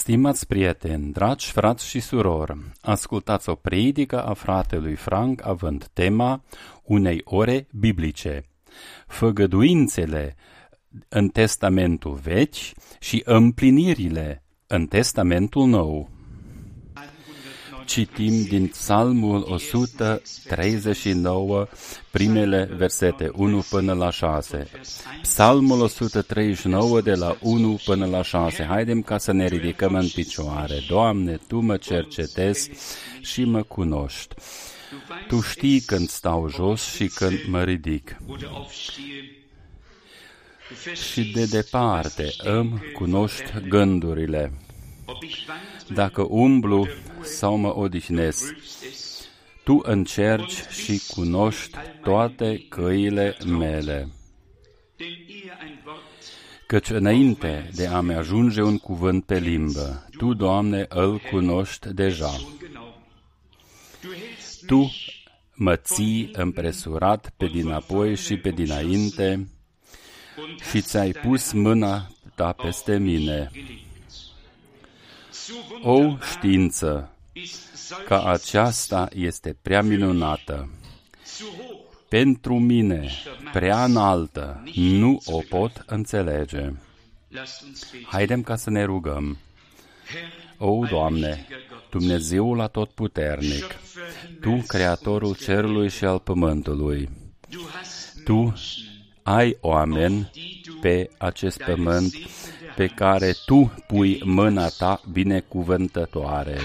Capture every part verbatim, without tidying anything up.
Stimați prieteni, dragi frați și surori, ascultați o predică a fratelui Frank având tema unei ore biblice, făgăduințele în Testamentul Vechi și împlinirile în Testamentul Nou. Citim din Psalmul o sută treizeci și nouă, primele versete, unu până la șase. Psalmul o sută treizeci și nouă, de la unu până la șase. Haidem ca să ne ridicăm în picioare. Doamne, Tu mă cercetezi și mă cunoști. Tu știi când stau jos și când mă ridic. Și de departe îmi cunoști gândurile. Dacă umblu sau mă odihnesc, Tu încerci și cunoști toate căile mele. Căci înainte de a-mi ajunge un cuvânt pe limbă, Tu, Doamne, îl cunoști deja. Tu mă ții împresurat pe dinapoi și pe dinainte și Ți-ai pus mâna Ta peste mine. O știință, că aceasta este prea minunată, pentru mine prea înaltă, nu o pot înțelege. Haidem ca să ne rugăm. O, Doamne, Dumnezeul atotputernic, Tu, Creatorul cerului și al pământului, Tu ai oameni pe acest pământ pe care Tu pui mâna Ta binecuvântătoare,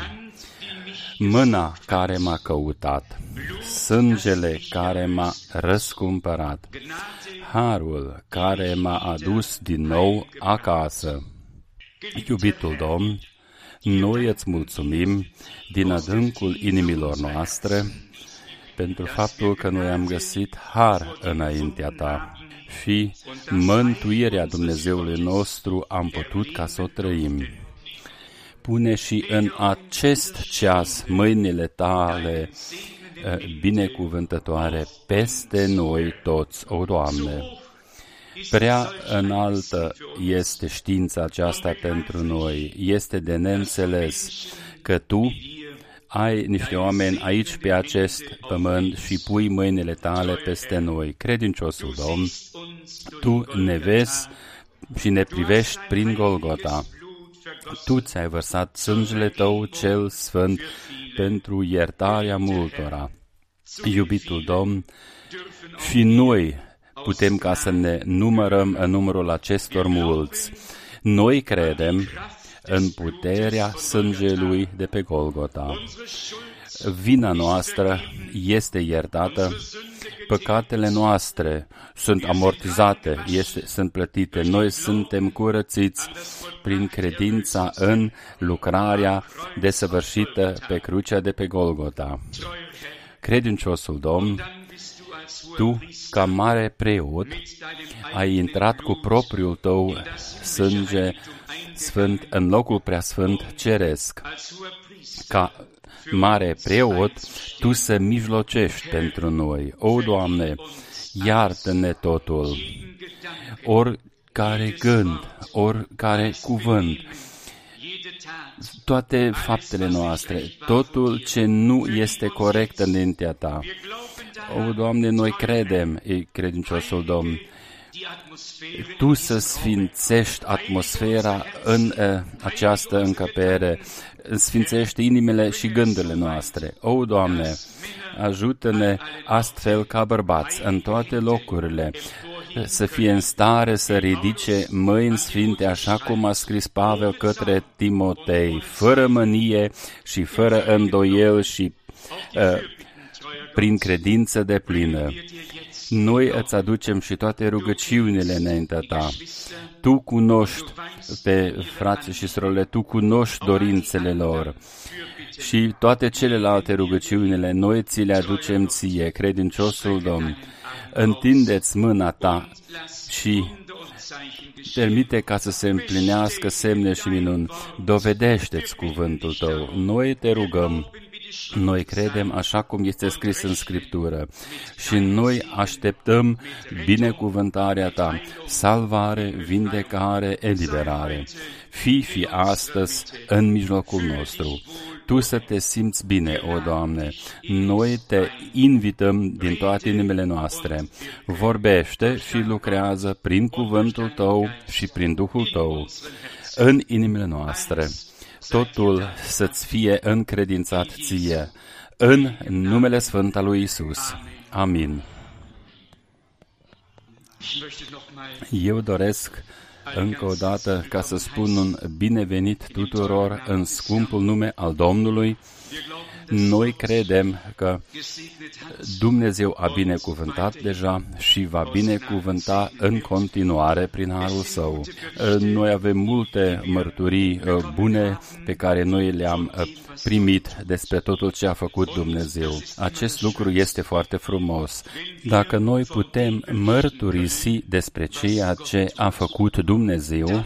mâna care m-a căutat, sângele care m-a răscumpărat, harul care m-a adus din nou acasă. Iubitul Domn, noi Îți mulțumim din adâncul inimilor noastre pentru faptul că noi am găsit har înaintea Ta și mântuirea Dumnezeului nostru am putut ca să o trăim. Pune și în acest ceas mâinile Tale binecuvântătoare peste noi toți, o Doamne. Prea înaltă este știința aceasta pentru noi, este de neînțeles că Tu ai niște oameni aici pe acest pământ și pui mâinile Tale peste noi. Credinciosul Domn, Tu ne vezi și ne privești prin Golgota. Tu Ți-ai vărsat sângele Tău cel sfânt pentru iertarea multora. Iubitul Domn, și noi putem ca să ne numărăm în numărul acestor mulți. Noi credem în puterea sângelui de pe Golgota. Vina noastră este iertată, păcatele noastre sunt amortizate, este, sunt plătite. Noi suntem curățiți prin credința în lucrarea desăvârșită pe crucea de pe Golgota. Credinciosul Domn, Tu, ca mare preot, ai intrat cu propriul Tău sânge sfânt în locul preasfânt ceresc. Ca mare preot, Tu să mijlocești pentru noi. O, Doamne, iartă-ne totul, oricare gând, oricare cuvânt, toate faptele noastre, totul ce nu este corect înaintea Ta. O, Doamne, noi credem, e credinciosul Domn, Tu să sfințești atmosfera în uh, această încăpere, sfințești inimile și gândurile noastre. O, Doamne, ajută-ne astfel ca bărbați în toate locurile, să fie în stare să ridice mâini sfinte, așa cum a scris Pavel către Timotei, fără mânie și fără îndoiel și uh, prin credință deplină. Noi Îți aducem și toate rugăciunile înaintea Ta. Tu cunoști pe frații și surorile, Tu cunoști dorințele lor și toate celelalte rugăciunile noi Ți le aducem Ție, credinciosul Domn. Întinde-ți mâna Ta și permite ca să se împlinească semne și minuni. Dovedește-ți cuvântul Tău. Noi Te rugăm. Noi credem așa cum este scris în Scriptură și noi așteptăm binecuvântarea Ta, salvare, vindecare, eliberare. fii fi astăzi în mijlocul nostru. Tu să te simți bine, o Doamne. Noi te invităm din toate inimile noastre. Vorbește și lucrează prin cuvântul Tău și prin Duhul Tău în inimile noastre. Totul să-ți fie încredințat Ție, în numele Sfânt al lui Iisus. Amin. Eu doresc încă o dată ca să spun un binevenit tuturor în scumpul nume al Domnului. Noi credem că Dumnezeu a binecuvântat deja și va binecuvânta în continuare prin harul Său. Noi avem multe mărturii bune pe care noi le-am primit despre totul ce a făcut Dumnezeu. Acest lucru este foarte frumos. Dacă noi putem mărturisi despre ceea ce a făcut Dumnezeu,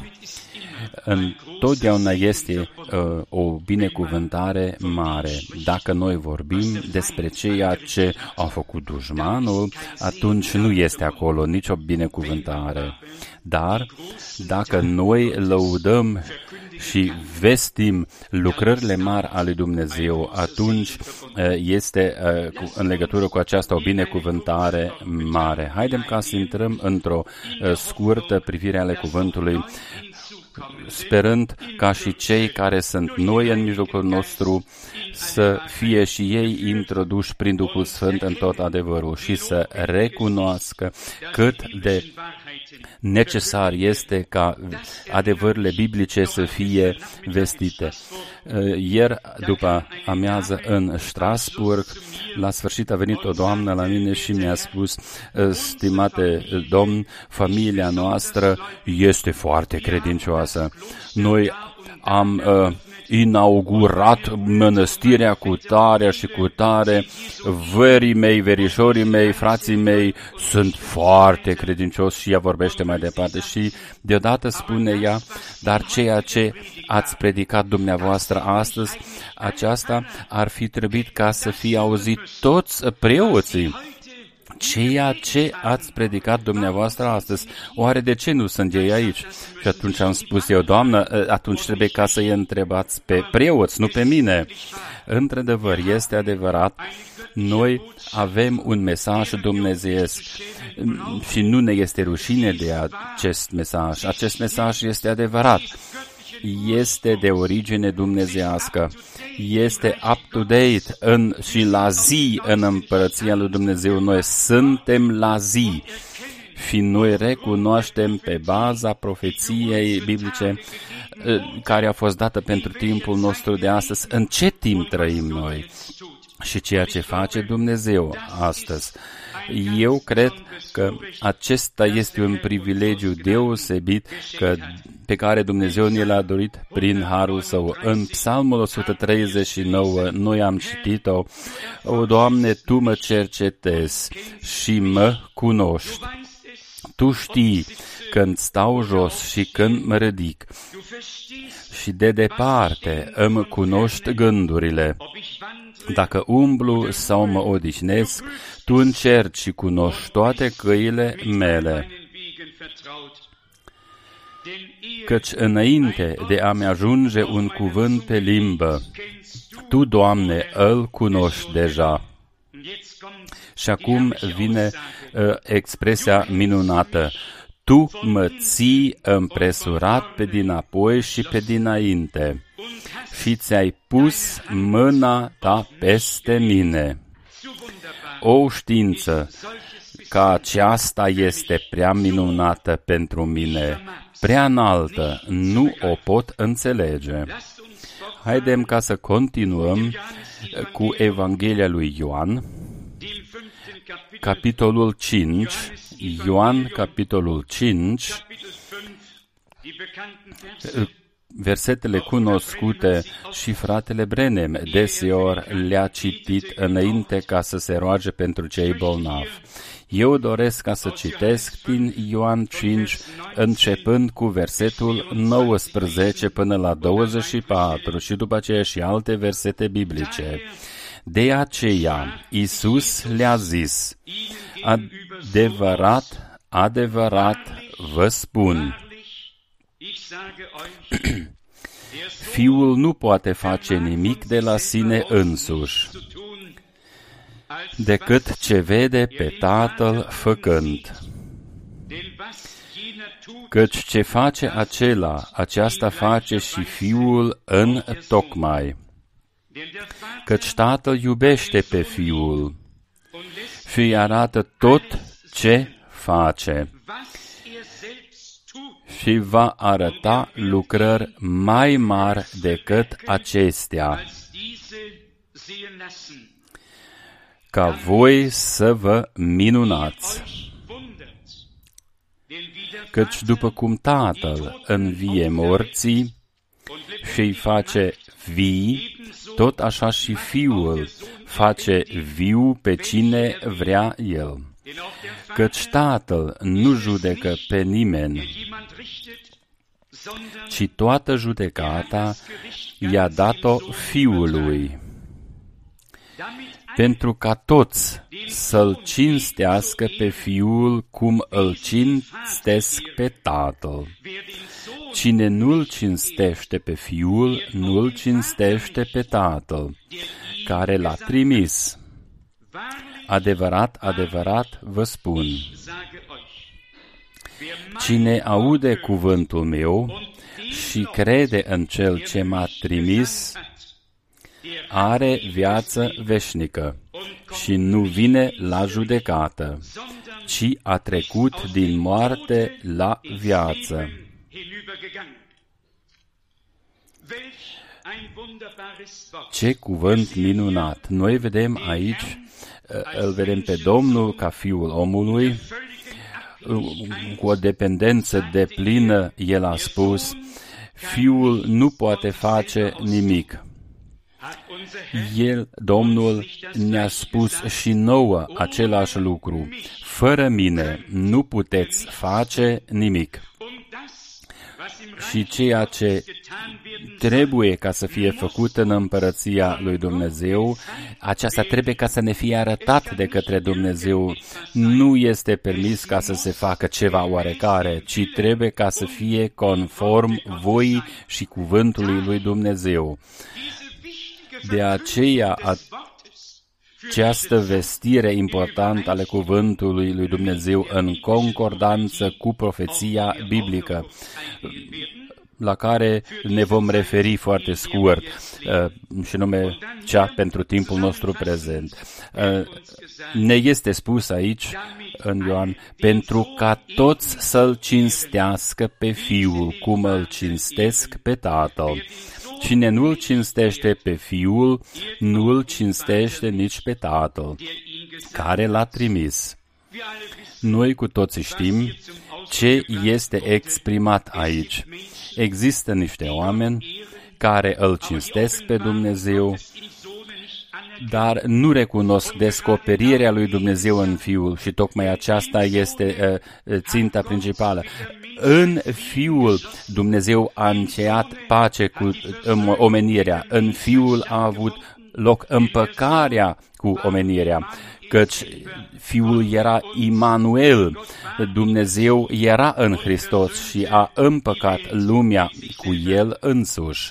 întotdeauna este uh, o binecuvântare mare. Dacă noi vorbim despre ceea ce a făcut dușmanul, atunci nu este acolo nicio binecuvântare. Dar dacă noi lăudăm și vestim lucrările mari ale lui Dumnezeu, atunci este în legătură cu aceasta o binecuvântare mare. Haidem ca să intrăm într-o scurtă privire ale cuvântului, sperând ca și cei care sunt noi în mijlocul nostru să fie și ei introduși prin Duhul Sfânt în tot adevărul și să recunoască cât de necesar este ca adevărurile biblice să fie vestite. Ieri, după amiază, în Strasburg, la sfârșit a venit o doamnă la mine și mi-a spus: stimate domn, familia noastră este foarte credincioasă. Noi am uh, inaugurat mănăstirea cu tare și cu tare, verii mei, verișorii mei, frații mei sunt foarte credincioși, și ea vorbește mai departe și deodată spune ea: dar ceea ce ați predicat dumneavoastră astăzi, aceasta ar fi trebuit ca să fie auzit toți preoții. Ceea ce ați predicat dumneavoastră astăzi, oare de ce nu sunt ei aici? Și atunci am spus eu: doamnă, atunci trebuie ca să-i întrebați pe preoți, nu pe mine. Într-adevăr, este adevărat, noi avem un mesaj dumnezeiesc și nu ne este rușine de acest mesaj. Acest mesaj este adevărat. Este de origine dumnezeiască, este up-to-date în, și la zi în împărăția lui Dumnezeu. Noi suntem la zi și noi recunoaștem pe baza profeției biblice care a fost dată pentru timpul nostru de astăzi, în ce timp trăim noi și ceea ce face Dumnezeu astăzi. Eu cred că acesta este un privilegiu deosebit că, pe care Dumnezeu ne l-a dorit prin harul Său. În Psalmul o sută treizeci și nouă noi am citit-o: O, Doamne, Tu mă cercetezi și mă cunoști. Tu știi când stau jos și când mă ridic și de departe îmi cunoști gândurile. Dacă umblu sau mă odihnesc, Tu încerci și cunoști toate căile mele. Căci înainte de a-mi ajunge un cuvânt pe limbă, Tu, Doamne, îl cunoști deja. Și acum vine uh, expresia minunată: Tu mă ții împresurat pe dinapoi și pe dinainte și ți-ai pus mâna Ta peste mine. O știință ca aceasta este prea minunată pentru mine, prea înaltă, nu o pot înțelege. Haidem ca să continuăm cu Evanghelia lui Ioan, capitolul cinci, Ioan, capitolul cinci, versetele cunoscute și fratele Brenem deseori le-a citit înainte ca să se roage pentru cei bolnavi. Eu doresc ca să citesc din Ioan cinci, începând cu versetul nouăsprezece până la douăzeci și patru și după aceea și alte versete biblice. De aceea, Iisus le-a zis: Adevărat, adevărat vă spun, Fiul nu poate face nimic de la sine însuși, decât ce vede pe Tatăl făcând. Căci ce face acela, aceasta face și Fiul în tocmai. Căci Tatăl iubește pe Fiul și îi arată tot ce face și va arăta lucrări mai mari decât acestea, ca voi să vă minunați. Căci după cum Tatăl învie morții și îi face vii, tot așa și Fiul face viu pe cine vrea El. Căci Tatăl nu judecă pe nimeni, ci toată judecata i-a dat-o Fiului, pentru ca toți să-L cinstească pe Fiul cum îl cinstesc pe Tatăl. Cine nu-L cinstește pe Fiul, nu-L cinstește pe Tatăl, care L-a trimis. Adevărat, adevărat vă spun, cine aude cuvântul meu și crede în Cel ce m-a trimis, are viață veșnică și nu vine la judecată, ci a trecut din moarte la viață. Ce cuvânt minunat! Noi vedem aici, îl vedem pe Domnul ca Fiul omului, cu o dependență deplină, El a spus, Fiul nu poate face nimic. El, Domnul, ne-a spus și nouă același lucru. Fără mine nu puteți face nimic. Și ceea ce trebuie ca să fie făcut în împărăția lui Dumnezeu, aceasta trebuie ca să ne fie arătat de către Dumnezeu. Nu este permis ca să se facă ceva oarecare, ci trebuie ca să fie conform voii și cuvântului lui Dumnezeu. De aceea, această vestire importantă ale cuvântului lui Dumnezeu în concordanță cu profeția biblică, la care ne vom referi foarte scurt, și nume cea pentru timpul nostru prezent. Ne este spus aici, în Ioan, pentru ca toți să-L cinstească pe Fiul, cum îl cinstesc pe Tatăl. Cine nu-L cinstește pe Fiul, nu-L cinstește nici pe Tatăl, care L-a trimis. Noi cu toții știm ce este exprimat aici. Există niște oameni care îl cinstesc pe Dumnezeu, dar nu recunosc descoperirea lui Dumnezeu în Fiul și tocmai aceasta este uh, ținta principală. În Fiul Dumnezeu a încheiat pace cu um, omenirea. În Fiul a avut loc împăcarea cu omenirea, căci Fiul era Immanuel, Dumnezeu era în Hristos și a împăcat lumea cu El însuși.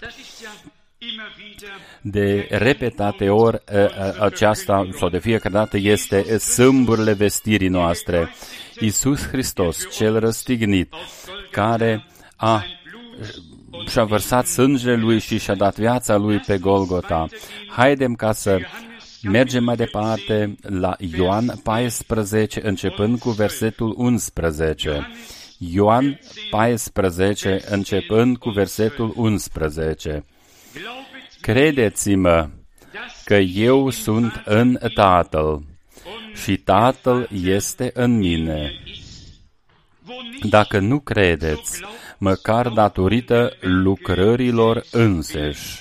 De repetate ori aceasta, sau de fiecare dată, este sâmburile vestirii noastre. Iisus Hristos, Cel răstignit, care a și-a vărsat sângele Lui și și-a dat viața Lui pe Golgota. Haidem ca să mergem mai departe la Ioan paisprezece, începând cu versetul unsprezece. Ioan paisprezece, începând cu versetul unsprezece. Credeți-mă că eu sunt în Tatăl și Tatăl este în mine. Dacă nu credeți, măcar datorită lucrărilor înseși.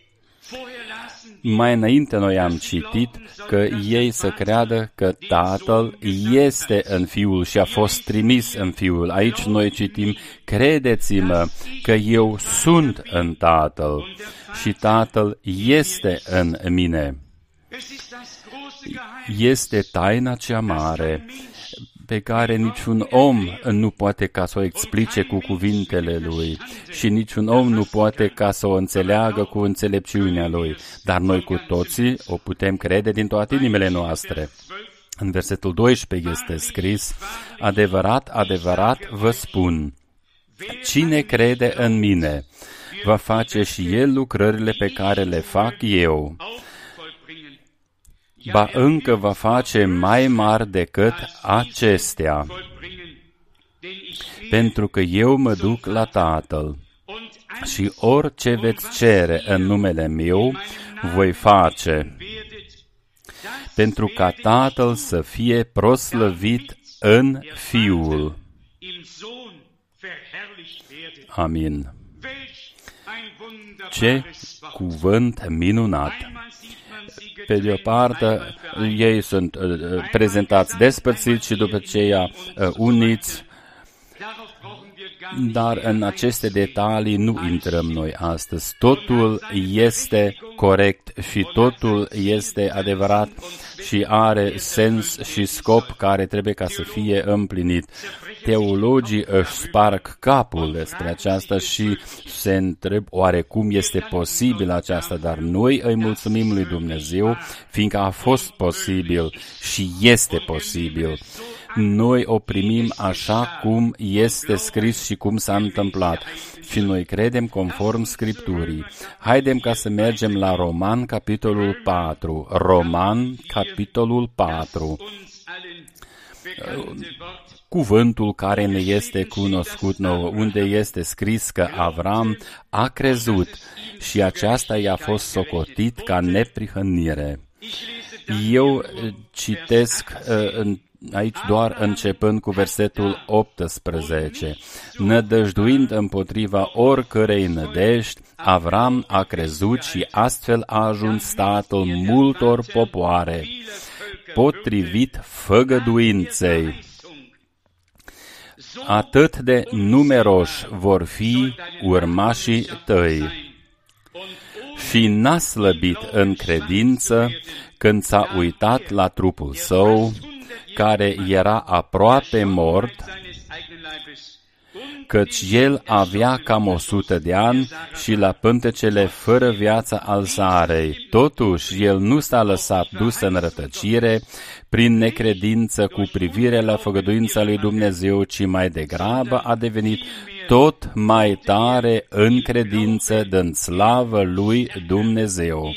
Mai înainte noi am citit că ei să creadă că Tatăl este în Fiul și a fost trimis în Fiul. Aici noi citim, credeți-mă că eu sunt în Tatăl și Tatăl este în mine. Este taina cea mare pe care niciun om nu poate ca să o explice cu cuvintele lui și niciun om nu poate ca să o înțeleagă cu înțelepciunea lui, dar noi cu toții o putem crede din toate inimile noastre. În versetul doisprezece este scris: adevărat, adevărat vă spun, cine crede în mine, va face și el lucrările pe care le fac eu, ba încă va face mai mari decât acestea, pentru că eu mă duc la Tatăl. Și orice veți cere în numele meu, voi face, pentru ca Tatăl să fie proslăvit în Fiul. Amin. Ce cuvânt minunat! Pe de o parte, ei sunt uh, prezentați despărțiți și după aceea uh, uniți, dar în aceste detalii nu intrăm noi astăzi. Totul este corect și totul este adevărat și are sens și scop care trebuie ca să fie împlinit. Teologii își sparg capul despre aceasta și se întreb oare cum este posibil aceasta, dar noi îi mulțumim lui Dumnezeu, fiindcă a fost posibil și este posibil. Noi o primim așa cum este scris și cum s-a întâmplat și noi credem conform Scripturii. Haidem ca să mergem la Roman, capitolul patru. Roman, capitolul patru. Cuvântul care ne este cunoscut nouă, unde este scris că Avram a crezut și aceasta i-a fost socotit ca neprihănire. Eu citesc uh, aici doar începând cu versetul optsprezece. Nădăjduind împotriva oricărei nădejdi, Avram a crezut și astfel a ajuns statul multor popoare, potrivit făgăduinței. Atât de numeroși vor fi urmașii tăi. Și n-a slăbit în credință când s-a uitat la trupul său, care era aproape mort, căci el avea cam o sută de ani și la pântecele fără viață al Sarei. Totuși, el nu s-a lăsat dus în rătăcire prin necredință cu privire la făgăduința lui Dumnezeu, ci mai degrabă a devenit tot mai tare în credință, dând slavă lui Dumnezeu.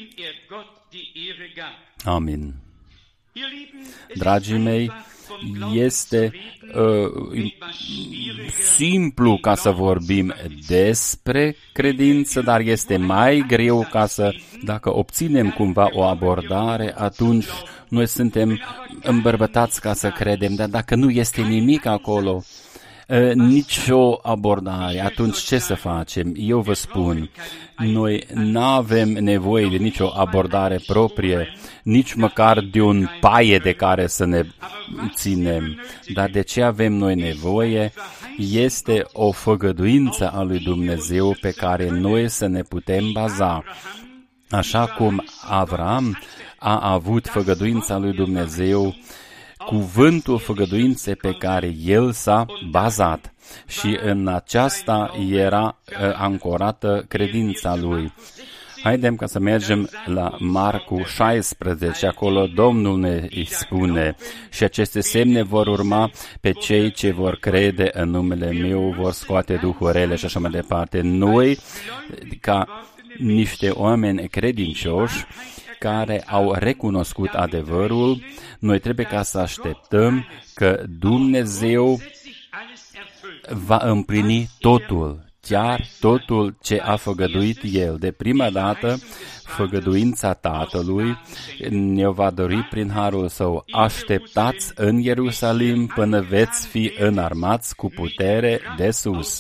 Amin. Dragii mei, este uh, simplu ca să vorbim despre credință, dar este mai greu ca să, dacă obținem cumva o abordare, atunci noi suntem îmbărbătați ca să credem, dar dacă nu este nimic acolo, uh, nicio abordare, atunci ce să facem? Eu vă spun, noi nu avem nevoie de nicio abordare proprie, nici măcar de un paie de care să ne ținem. Dar de ce avem noi nevoie? Este o făgăduință a lui Dumnezeu pe care noi să ne putem baza. Așa cum Avram a avut făgăduința lui Dumnezeu, cuvântul făgăduinței pe care el s-a bazat. Și în aceasta era uh, ancorată credința lui. Haidem ca să mergem la Marcu șaisprezece, acolo Domnul ne spune: și aceste semne vor urma pe cei ce vor crede în numele meu, vor scoate duhuri rele și așa mai departe. Noi, ca niște oameni credincioși, care au recunoscut adevărul, noi trebuie ca să așteptăm că Dumnezeu va împlini totul, chiar totul ce a făgăduit El. De prima dată, făgăduința Tatălui ne va dori prin harul Său: așteptați în Ierusalim până veți fi înarmați cu putere de sus.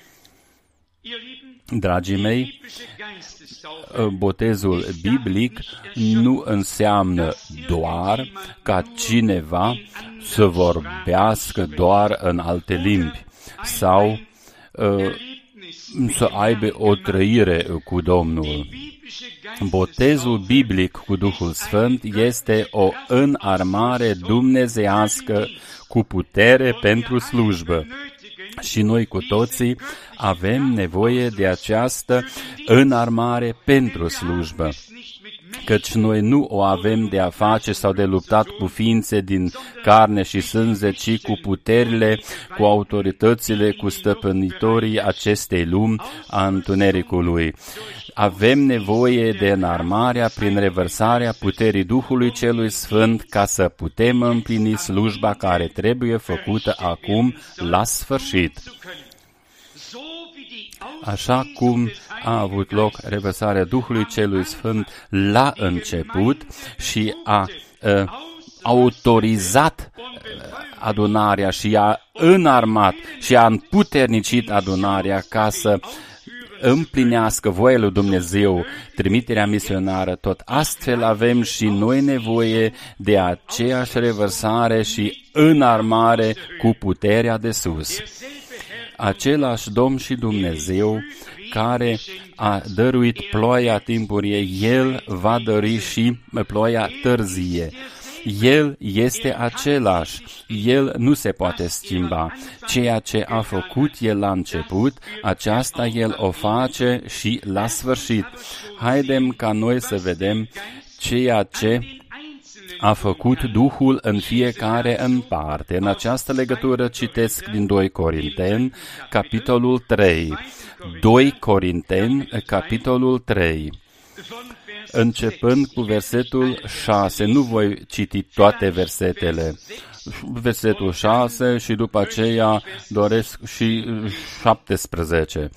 Dragii mei, botezul biblic nu înseamnă doar ca cineva să vorbească doar în alte limbi sau uh, să aibă o trăire cu Domnul. Botezul biblic cu Duhul Sfânt este o înarmare dumnezeiască cu putere pentru slujbă. Și noi cu toții avem nevoie de această înarmare pentru slujbă. Căci noi nu o avem de a face sau de luptat cu ființe din carne și sânge, ci cu puterile, cu autoritățile, cu stăpânitorii acestei lumi a întunericului. Avem nevoie de înarmarea prin revărsarea puterii Duhului Celui Sfânt ca să putem împlini slujba care trebuie făcută acum la sfârșit. Așa cum a avut loc revărsarea Duhului Celui Sfânt la început și a uh, autorizat uh, adunarea și a înarmat și a împuternicit adunarea ca să împlinească voia lui Dumnezeu, trimiterea misionară, tot astfel avem și noi nevoie de aceeași revărsare și înarmare cu puterea de sus. Același Domn și Dumnezeu care a dăruit ploaia timpurie, El va dărui și ploaia târzie. El este același, El nu se poate schimba. Ceea ce a făcut El la început, aceasta El o face și la sfârșit. Haidem ca noi să vedem ceea ce a făcut Duhul în fiecare în parte. În această legătură citesc din doi Corinteni, capitolul trei. doi Corinteni, capitolul trei. Începând cu versetul șase, nu voi citi toate versetele. Versetul șase și după aceea doresc și șaptesprezece.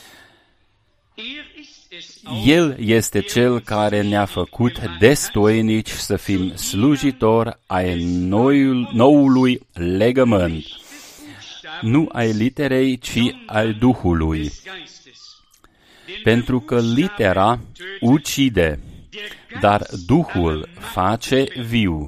El este Cel care ne-a făcut destoinici să fim slujitori ai noiul, noului legământ, nu ai literei, ci ai Duhului. Pentru că litera ucide, dar Duhul face viu.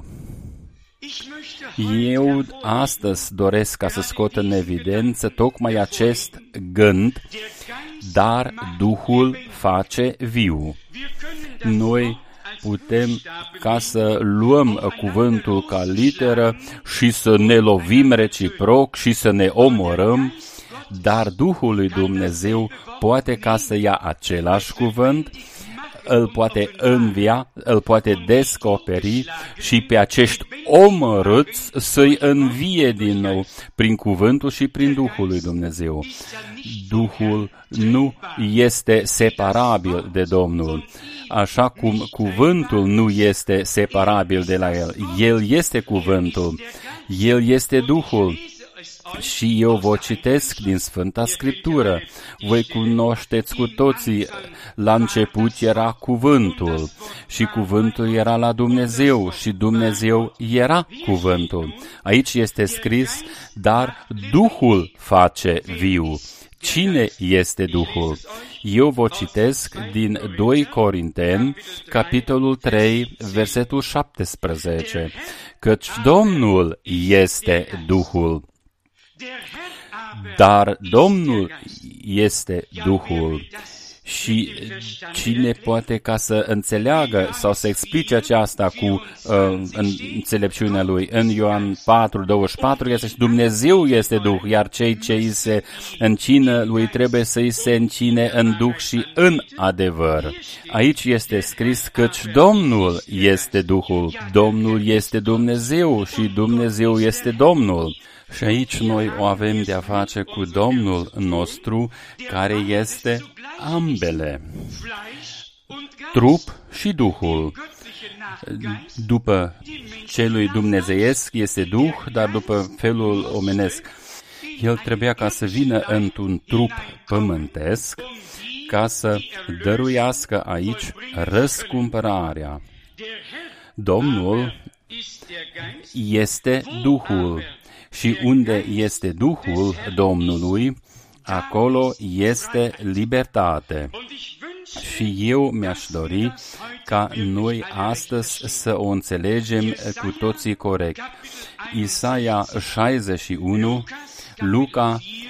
Eu astăzi doresc ca să scot în evidență tocmai acest gând, dar Duhul face viu. Noi putem ca să luăm cuvântul ca literă și să ne lovim reciproc și să ne omorâm, dar Duhul lui Dumnezeu poate ca să ia același cuvânt, îl poate învia, îl poate descoperi și pe acești omorâți să-i învie din nou prin cuvântul și prin Duhul lui Dumnezeu. Duhul nu este separabil de Domnul, așa cum cuvântul nu este separabil de la El. El este cuvântul, El este Duhul. Și eu vă citesc din Sfânta Scriptură. Voi cunoașteți cu toții, la început era cuvântul și cuvântul era la Dumnezeu și Dumnezeu era cuvântul. Aici este scris, dar Duhul face viu. Cine este Duhul? Eu vă citesc din doi Corinteni, capitolul trei, versetul șaptesprezece. Căci Domnul este Duhul. Dar Domnul este Duhul. Și cine poate ca să înțeleagă sau să explice aceasta cu uh, înțelepciunea lui? În Ioan patru, douăzeci și patru este și Dumnezeu este Duh, iar cei ce îi se încină lui trebuie să îi se încine în Duh și în adevăr. Aici este scris căci Domnul este Duhul, Domnul este Dumnezeu și Dumnezeu este Domnul. Și aici noi o avem de a face cu Domnul nostru, care este ambele, trup și Duhul. După celui dumnezeiesc este Duh, dar după felul omenesc. El trebuia ca să vină într-un trup pământesc, ca să dăruiască aici răscumpărarea. Domnul este Duhul. Și unde este Duhul Domnului, acolo este libertate. Și eu mi-aș dori ca noi astăzi să o înțelegem cu toții corect. Isaia șaizeci și unu, Luca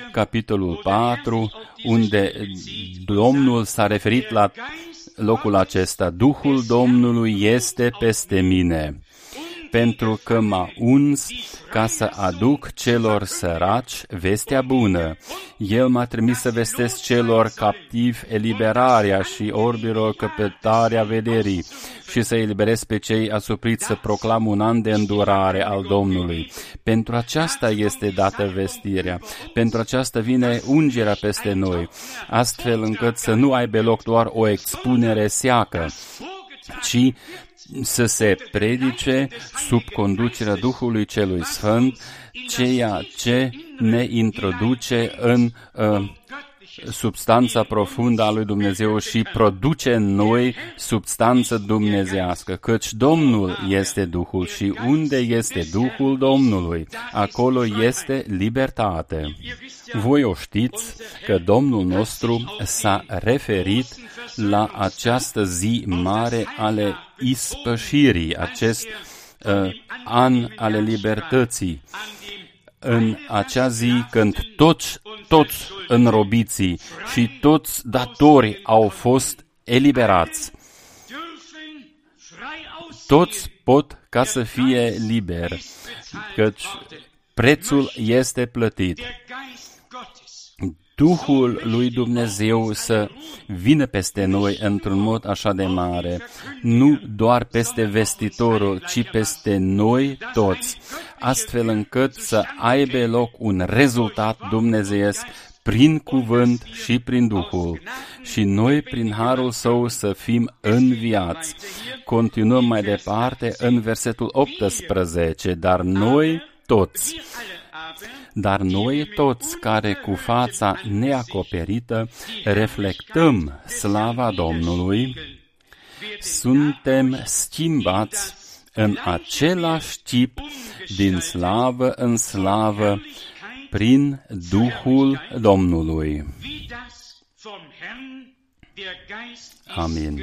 capitolul patru, unde Domnul s-a referit la locul acesta. Duhul Domnului este peste mine, pentru că m-a uns ca să aduc celor săraci vestea bună. El m-a trimis să vestesc celor captivi eliberarea și orbilor căpătarea vederii și să eliberez pe cei asupriți, să proclam un an de îndurare al Domnului. Pentru aceasta este dată vestirea, pentru aceasta vine ungerea peste noi, astfel încât să nu aibă loc doar o expunere seacă, ci să se predice sub conducerea Duhului Celui Sfânt, ceea ce ne introduce în uh, substanța profundă a lui Dumnezeu și produce în noi substanță dumnezeiască, căci Domnul este Duhul și unde este Duhul Domnului, acolo este libertate. Voi o știți că Domnul nostru s-a referit la această zi mare ale ispășirii, acest uh, an ale libertății, în acea zi când toți, toți înrobiții și toți datorii au fost eliberați. Toți pot ca să fie liberi, căci prețul este plătit. Duhul lui Dumnezeu să vină peste noi într-un mod așa de mare, nu doar peste vestitorul, ci peste noi toți, astfel încât să aibă loc un rezultat dumnezeiesc prin cuvânt și prin Duhul. Și noi, prin harul Său, să fim înviați. Continuăm mai departe în versetul optsprezece, dar noi toți, Dar noi toți care cu fața neacoperită reflectăm slava Domnului, suntem schimbați în același chip din slavă în slavă prin Duhul Domnului. Amin.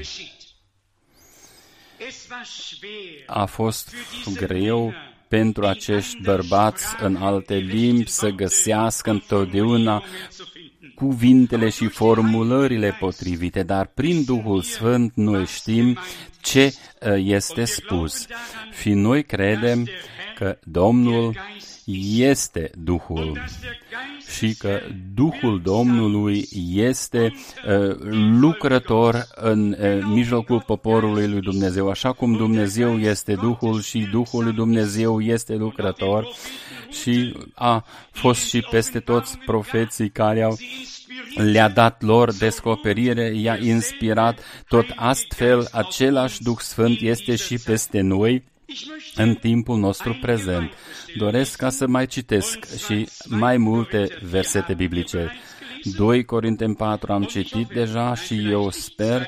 A fost greu pentru acești bărbați în alte limbi să găsească întotdeauna cuvintele și formulările potrivite, dar prin Duhul Sfânt noi știm ce este spus. Și noi credem că Domnul este Duhul și că Duhul Domnului este uh, lucrător în uh, mijlocul poporului lui Dumnezeu, așa cum Dumnezeu este Duhul și Duhul lui Dumnezeu este lucrător și a fost și peste toți profeții care au le-a dat lor descoperire, i-a inspirat, tot astfel același Duh Sfânt este și peste noi în timpul nostru prezent. Doresc ca să mai citesc și mai multe versete biblice. doi Corinteni patru am citit deja și eu sper,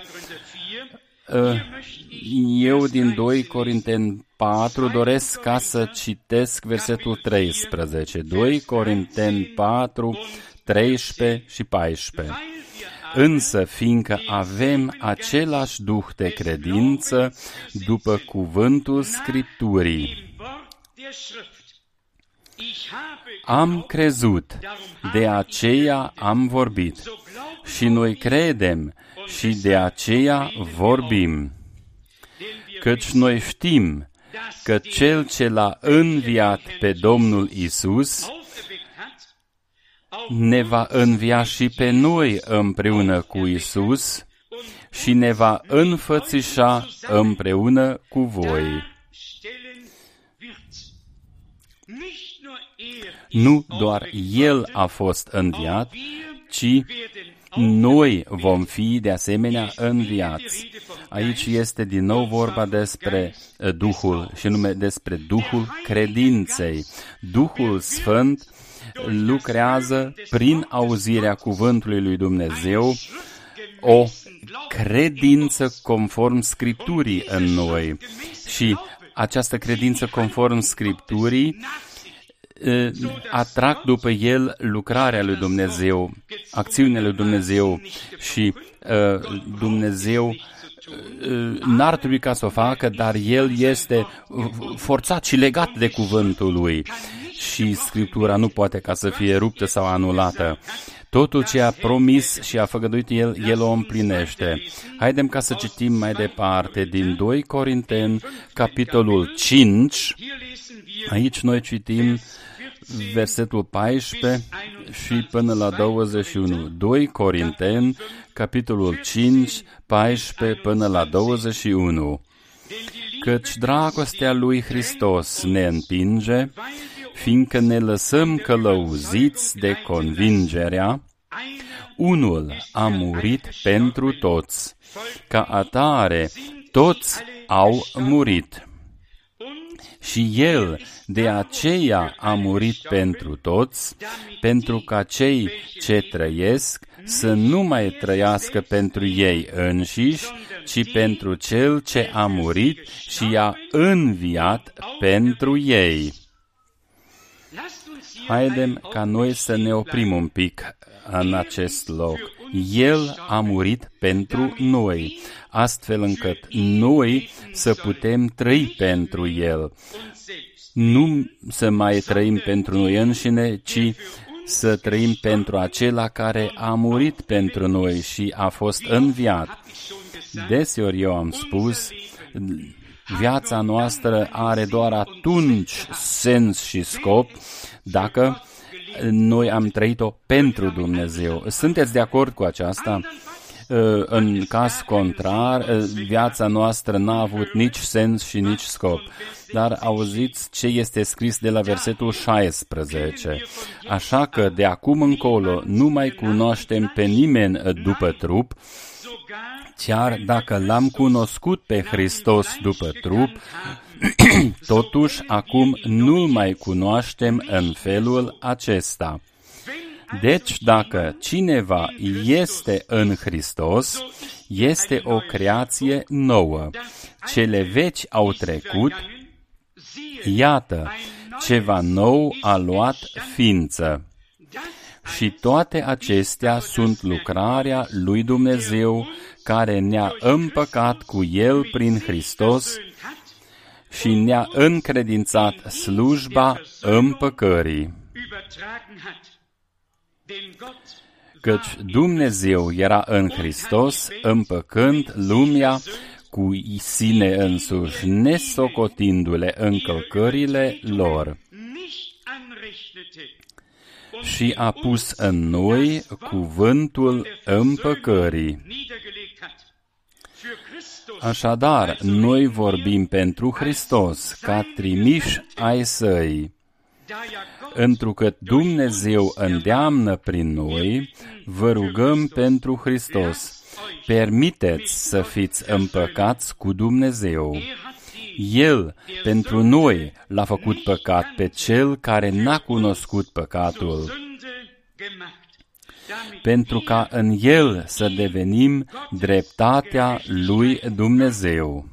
eu din doi Corinteni patru doresc ca să citesc versetul treisprezece. doi Corinteni patru, treisprezece și paisprezece. Însă, fiindcă avem același duh de credință, după cuvântul Scripturii, am crezut, de aceea am vorbit, și noi credem și de aceea vorbim, căci noi știm că Cel ce l-a înviat pe Domnul Iisus ne va învia și pe noi împreună cu Iisus și ne va înfățișa împreună cu voi. Nu doar El a fost înviat, ci noi vom fi de asemenea înviați. Aici este din nou vorba despre Duhul, și nume despre Duhul credinței. Duhul Sfânt lucrează prin auzirea cuvântului lui Dumnezeu o credință conform Scripturii în noi. Și această credință conform Scripturii atrag după el lucrarea lui Dumnezeu, acțiunea lui Dumnezeu și uh, Dumnezeu uh, n-ar trebui ca să o facă, dar el este forțat și legat de cuvântul lui. și Scriptura nu poate ca să fie ruptă sau anulată. Totul ce a promis și a făgăduit El, El o împlinește. Haidem ca să citim mai departe din doi Corinteni, capitolul cinci. Aici noi citim versetul paisprezece și până la douăzeci și unu. doi Corinteni, capitolul cinci, paisprezece până la douăzeci și unu. Căci dragostea lui Hristos ne împinge, fiindcă ne lăsăm călăuziți de convingerea, unul a murit pentru toți, ca atare toți au murit. Și El de aceea a murit pentru toți, pentru ca cei ce trăiesc să nu mai trăiască pentru ei înșiși, ci pentru Cel ce a murit și i-a înviat pentru ei. Haidem ca noi să ne oprim un pic în acest loc. El a murit pentru noi, astfel încât noi să putem trăi pentru El. Nu să mai trăim pentru noi înșine, ci să trăim pentru acela care a murit pentru noi și a fost înviat. Deseori eu am spus, viața noastră are doar atunci sens și scop dacă noi am trăit-o pentru Dumnezeu. Sunteți de acord cu aceasta? În caz contrar, viața noastră n-a avut nici sens și nici scop. Dar auziți ce este scris de la versetul șaisprezece. Așa că de acum încolo nu mai cunoaștem pe nimeni după trup, chiar dacă l-am cunoscut pe Hristos după trup, totuși acum nu-L mai cunoaștem în felul acesta. Deci, dacă cineva este în Hristos, este o creație nouă. Cele vechi au trecut, iată, ceva nou a luat ființă. Și toate acestea sunt lucrarea lui Dumnezeu, care ne-a împăcat cu El prin Hristos și ne-a încredințat slujba împăcării. Căci Dumnezeu era în Hristos, împăcând lumea cu sine însuși, nesocotindu-le încălcările lor. Și a pus în noi cuvântul împăcării. Așadar, noi vorbim pentru Hristos, ca trimiși ai Săi. Întrucât Dumnezeu îndeamnă prin noi, vă rugăm pentru Hristos. Permiteți să fiți împăcați cu Dumnezeu. El, pentru noi, l-a făcut păcat pe cel care n-a cunoscut păcatul, pentru ca în El să devenim dreptatea lui Dumnezeu.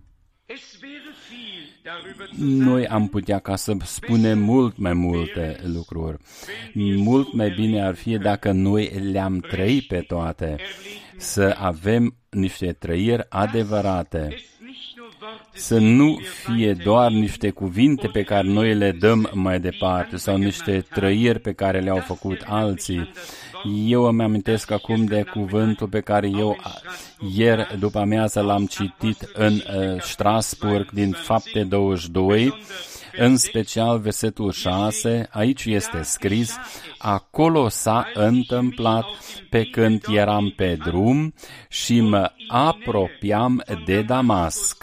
Noi am putea ca să spunem mult mai multe lucruri. Mult mai bine ar fi dacă noi le-am trăit pe toate, să avem niște trăiri adevărate. Să nu fie doar niște cuvinte pe care noi le dăm mai departe sau niște trăiri pe care le-au făcut alții. Eu îmi amintesc acum de cuvântul pe care eu ieri după amiază l-am citit în uh, Strasburg din Fapte douăzeci și doi, în special versetul șase, aici este scris: acolo s-a întâmplat pe când eram pe drum și mă apropiam de Damasc.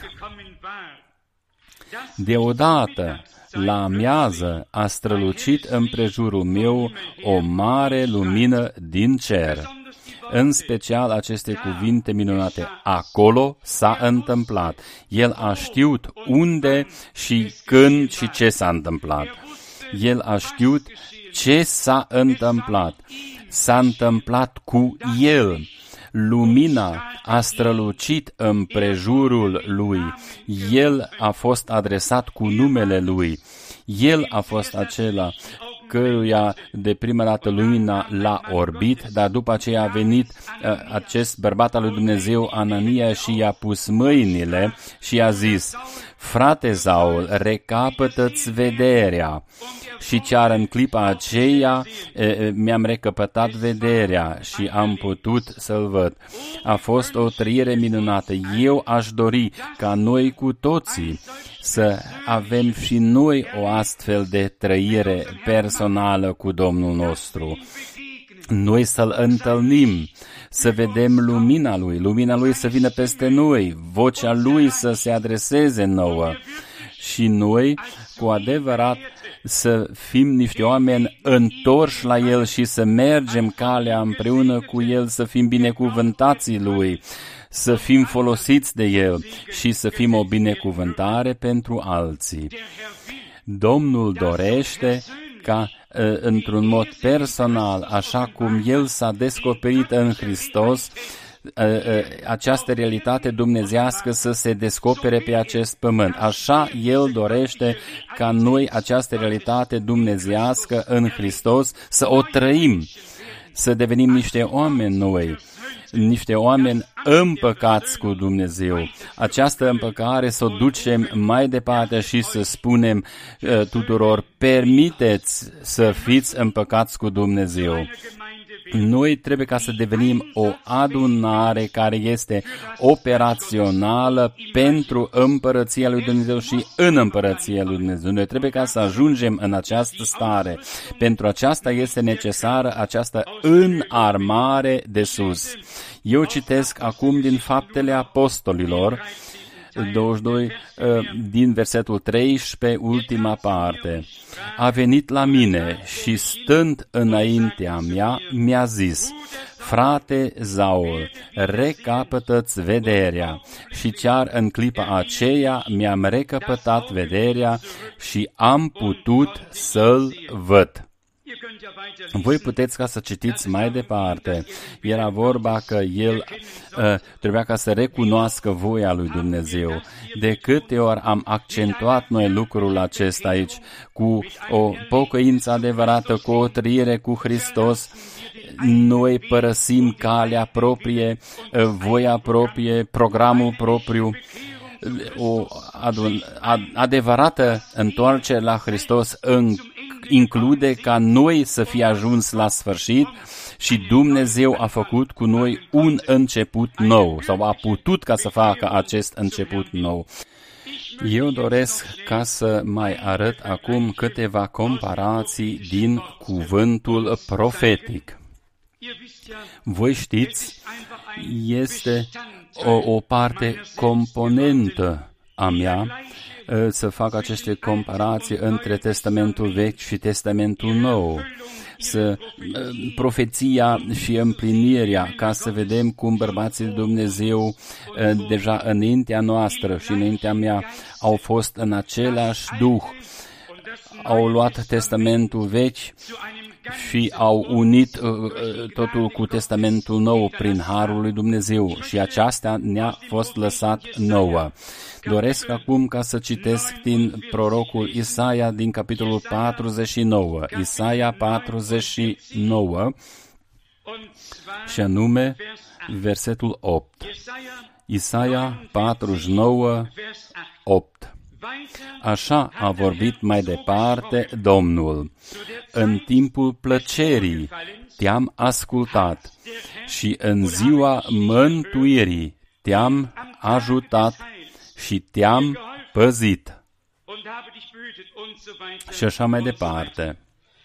Deodată, la amiază, a strălucit împrejurul meu o mare lumină din cer. În special aceste cuvinte minunate: acolo s-a întâmplat. El a știut unde și când și ce s-a întâmplat. El a știut ce s-a întâmplat. S-a întâmplat cu el. Lumina a strălucit împrejurul lui. El a fost adresat cu numele lui. El a fost acela căruia de prima dată lumina l-a orbit, dar după aceea a venit acest bărbat al lui Dumnezeu, Anania, și i-a pus mâinile și i-a zis: frate Saul, recapătă-ți vederea. Și chiar în clipa aceea mi-am recăpătat vederea și am putut să-l văd. A fost o trăire minunată. Eu aș dori ca noi cu toții să avem și noi o astfel de trăire personală cu Domnul nostru. Noi să-L întâlnim, să vedem lumina Lui, lumina Lui să vină peste noi, vocea Lui să se adreseze nouă și noi, cu adevărat, să fim niște oameni întorși la El și să mergem calea împreună cu El, să fim binecuvântații Lui, să fim folosiți de El și să fim o binecuvântare pentru alții. Domnul dorește ca, într-un mod personal, așa cum El s-a descoperit în Hristos, această realitate dumnezeiască să se descopere pe acest pământ. Așa El dorește ca noi această realitate dumnezeiască în Hristos să o trăim, să devenim niște oameni noi, niște oameni împăcați cu Dumnezeu. Această împăcare să o ducem mai departe și să spunem uh, tuturor: permiteți să fiți împăcați cu Dumnezeu. Noi trebuie ca să devenim o adunare care este operațională pentru împărăția lui Dumnezeu și în împărăția lui Dumnezeu. Noi trebuie ca să ajungem în această stare. Pentru aceasta este necesară această înarmare de sus. Eu citesc acum din Faptele Apostolilor, douăzeci și doi, din versetul treisprezece, ultima parte. A venit la mine și stând înaintea mea, mi-a zis: frate Saul, recapătă-ți vederea. Și chiar în clipa aceea mi-am recăpătat vederea și am putut să-l văd. Voi puteți ca să citiți mai departe. Era vorba că el uh, trebuia ca să recunoască voia lui Dumnezeu. De câte ori am accentuat noi lucrul acesta aici, cu o pocăință adevărată, cu o trăire cu Hristos, noi părăsim calea proprie, uh, voia proprie, programul propriu. O adun, ad, adevărată întoarcere la Hristos în include ca noi să fie ajuns la sfârșit și Dumnezeu a făcut cu noi un început nou sau a putut ca să facă acest început nou. Eu doresc ca să mai arăt acum câteva comparații din cuvântul profetic. Voi știți, este o, o parte componentă a mea să fac aceste comparații între Testamentul Vechi și Testamentul Nou, să profeția și împlinirea, ca să vedem cum bărbații de Dumnezeu deja înaintea noastră și înaintea mea au fost în același duh, au luat Testamentul Vechi și au unit uh, totul cu Testamentul Nou prin Harul lui Dumnezeu și aceasta ne-a fost lăsat nouă. Doresc acum ca să citesc din prorocul Isaia din capitolul patruzeci și nouă. Isaia patruzeci și nouă și anume versetul opt. Isaia patruzeci și nouă, opt. Așa a vorbit mai departe Domnul: în timpul plăcerii te-am ascultat și în ziua mântuirii te-am ajutat și te-am păzit. Și așa mai departe.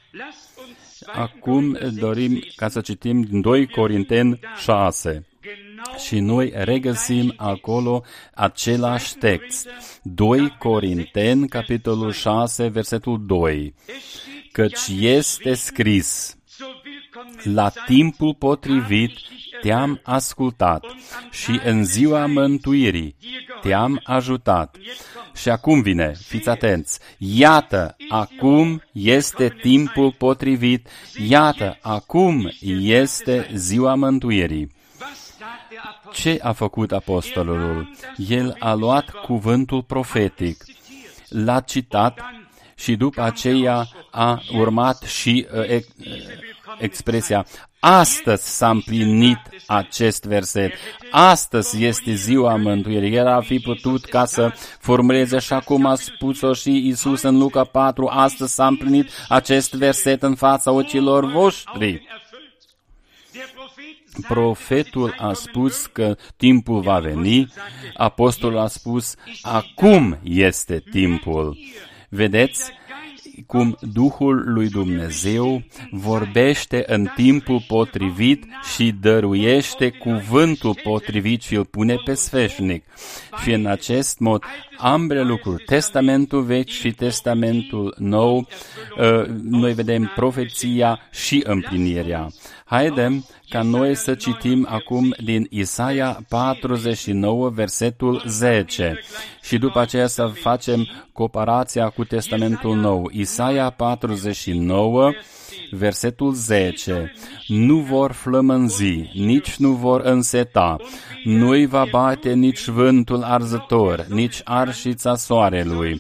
Acum dorim ca să citim din doi Corinteni șase. Și noi regăsim acolo același text. doi Corinteni, capitolul șase, versetul doi. Căci este scris: la timpul potrivit te-am ascultat și în ziua mântuirii te-am ajutat. Și acum vine, fiți atenți, iată, acum este timpul potrivit, iată, acum este ziua mântuirii. Ce a făcut apostolul? El a luat cuvântul profetic, l-a citat Și după aceea a urmat și uh, expresia: astăzi s-a împlinit acest verset. Astăzi este ziua mântuirii. El ar fi putut ca să formuleze așa cum a spus-o și Iisus în Luca patru: astăzi s-a împlinit acest verset în fața ochilor voștri. Profetul a spus că timpul va veni, apostolul a spus: acum este timpul. Vedeți cum Duhul lui Dumnezeu vorbește în timpul potrivit și dăruiește cuvântul potrivit și îl pune pe sfeșnic. Și în acest mod, ambele lucruri, Testamentul Vechi și Testamentul Nou, noi vedem profeția și împlinirea. Haidem ca noi să citim acum din Isaia patruzeci și nouă, versetul zece, și după aceea să facem comparația cu Testamentul Nou. Isaia patruzeci și nouă, versetul zece. Nu vor flămânzi, nici nu vor înseta, nu-i va bate nici vântul arzător, nici arșița soarelui,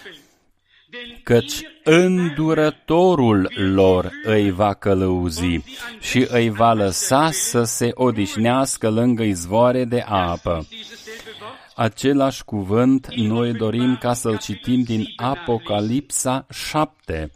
căci îndurătorul lor îi va călăuzi și îi va lăsa să se odihnească lângă izvoare de apă. Același cuvânt noi dorim ca să-l citim din Apocalipsa șapte.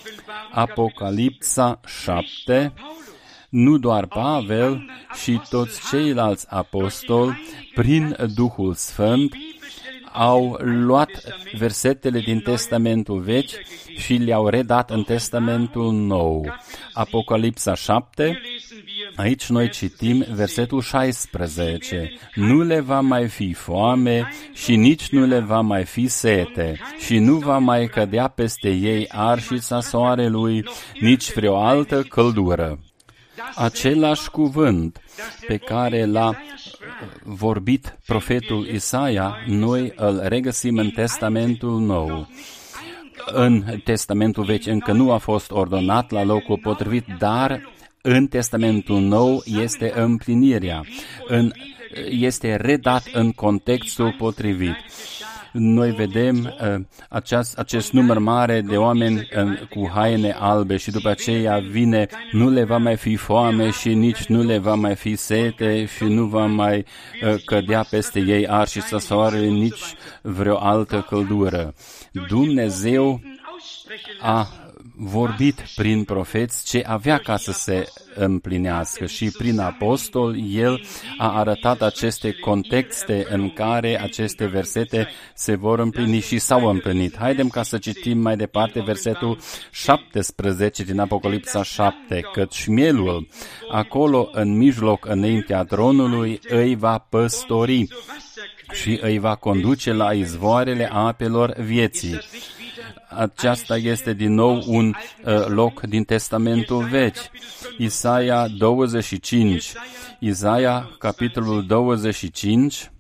Apocalipsa șapte, nu doar Pavel și toți ceilalți apostoli, prin Duhul Sfânt, au luat versetele din Testamentul Vechi și le-au redat în Testamentul Nou. Apocalipsa șapte, aici noi citim versetul șaisprezece. Nu le va mai fi foame și nici nu le va mai fi sete și nu va mai cădea peste ei arșița soarelui, nici vreo altă căldură. Același cuvânt pe care l-a vorbit profetul Isaia, noi îl regăsim în Testamentul Nou. În Testamentul Vechi încă nu a fost ordonat la locul potrivit, dar în Testamentul Nou este împlinirea, în, este redat în contextul potrivit. Noi vedem uh, aceast, acest număr mare de oameni uh, cu haine albe și după aceea vine: nu le va mai fi foame și nici nu le va mai fi sete și nu va mai uh, cădea peste ei arșița soarelui, nici vreo altă căldură. Dumnezeu a vorbit prin profeți ce avea ca să se împlinească și prin apostol el a arătat aceste contexte în care aceste versete se vor împlini și s-au împlinit. Haidem ca să citim mai departe versetul șaptesprezece din Apocalipsa șapte, căci mielul acolo în mijloc înaintea tronului îi va păstori și îi va conduce la izvoarele apelor vieții. Aceasta este din nou un uh, loc din Testamentul Vechi. Isaia douăzeci și cinci. Isaia, capitolul douăzeci și cinci,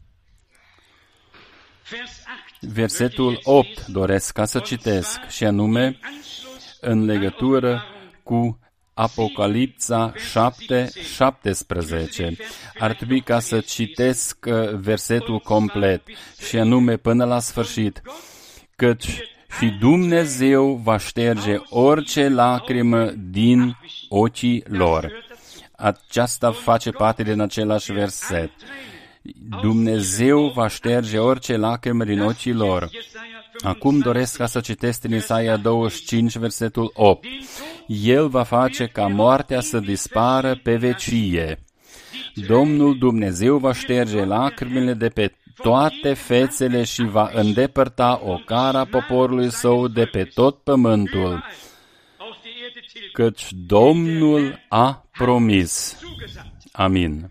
versetul opt, doresc ca să citesc, și anume în legătură cu Apocalipsa șapte, șaptesprezece. Ar trebui ca să citesc uh, versetul complet, și anume până la sfârșit, căci și Dumnezeu va șterge orice lacrimă din ochii lor. Aceasta face parte din același verset. Dumnezeu va șterge orice lacrimă din ochii lor. Acum doresc ca să citesc din Isaia douăzeci și cinci, versetul opt. El va face ca moartea să dispară pe vecie. Domnul Dumnezeu va șterge lacrimile de pe toate fețele și va îndepărta ocara poporului său de pe tot pământul, căci Domnul a promis. Amin.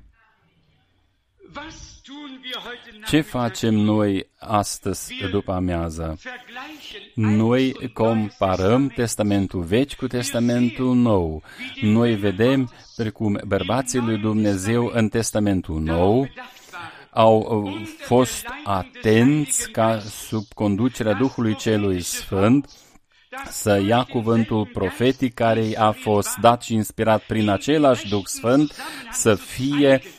Ce facem noi astăzi după amiază? Noi comparăm Testamentul Vechi cu Testamentul Nou. Noi vedem precum bărbații lui Dumnezeu în Testamentul Nou au fost atenți ca sub conducerea Duhului Celui Sfânt să ia cuvântul profetic care i-a fost dat și inspirat prin același Duh Sfânt să fie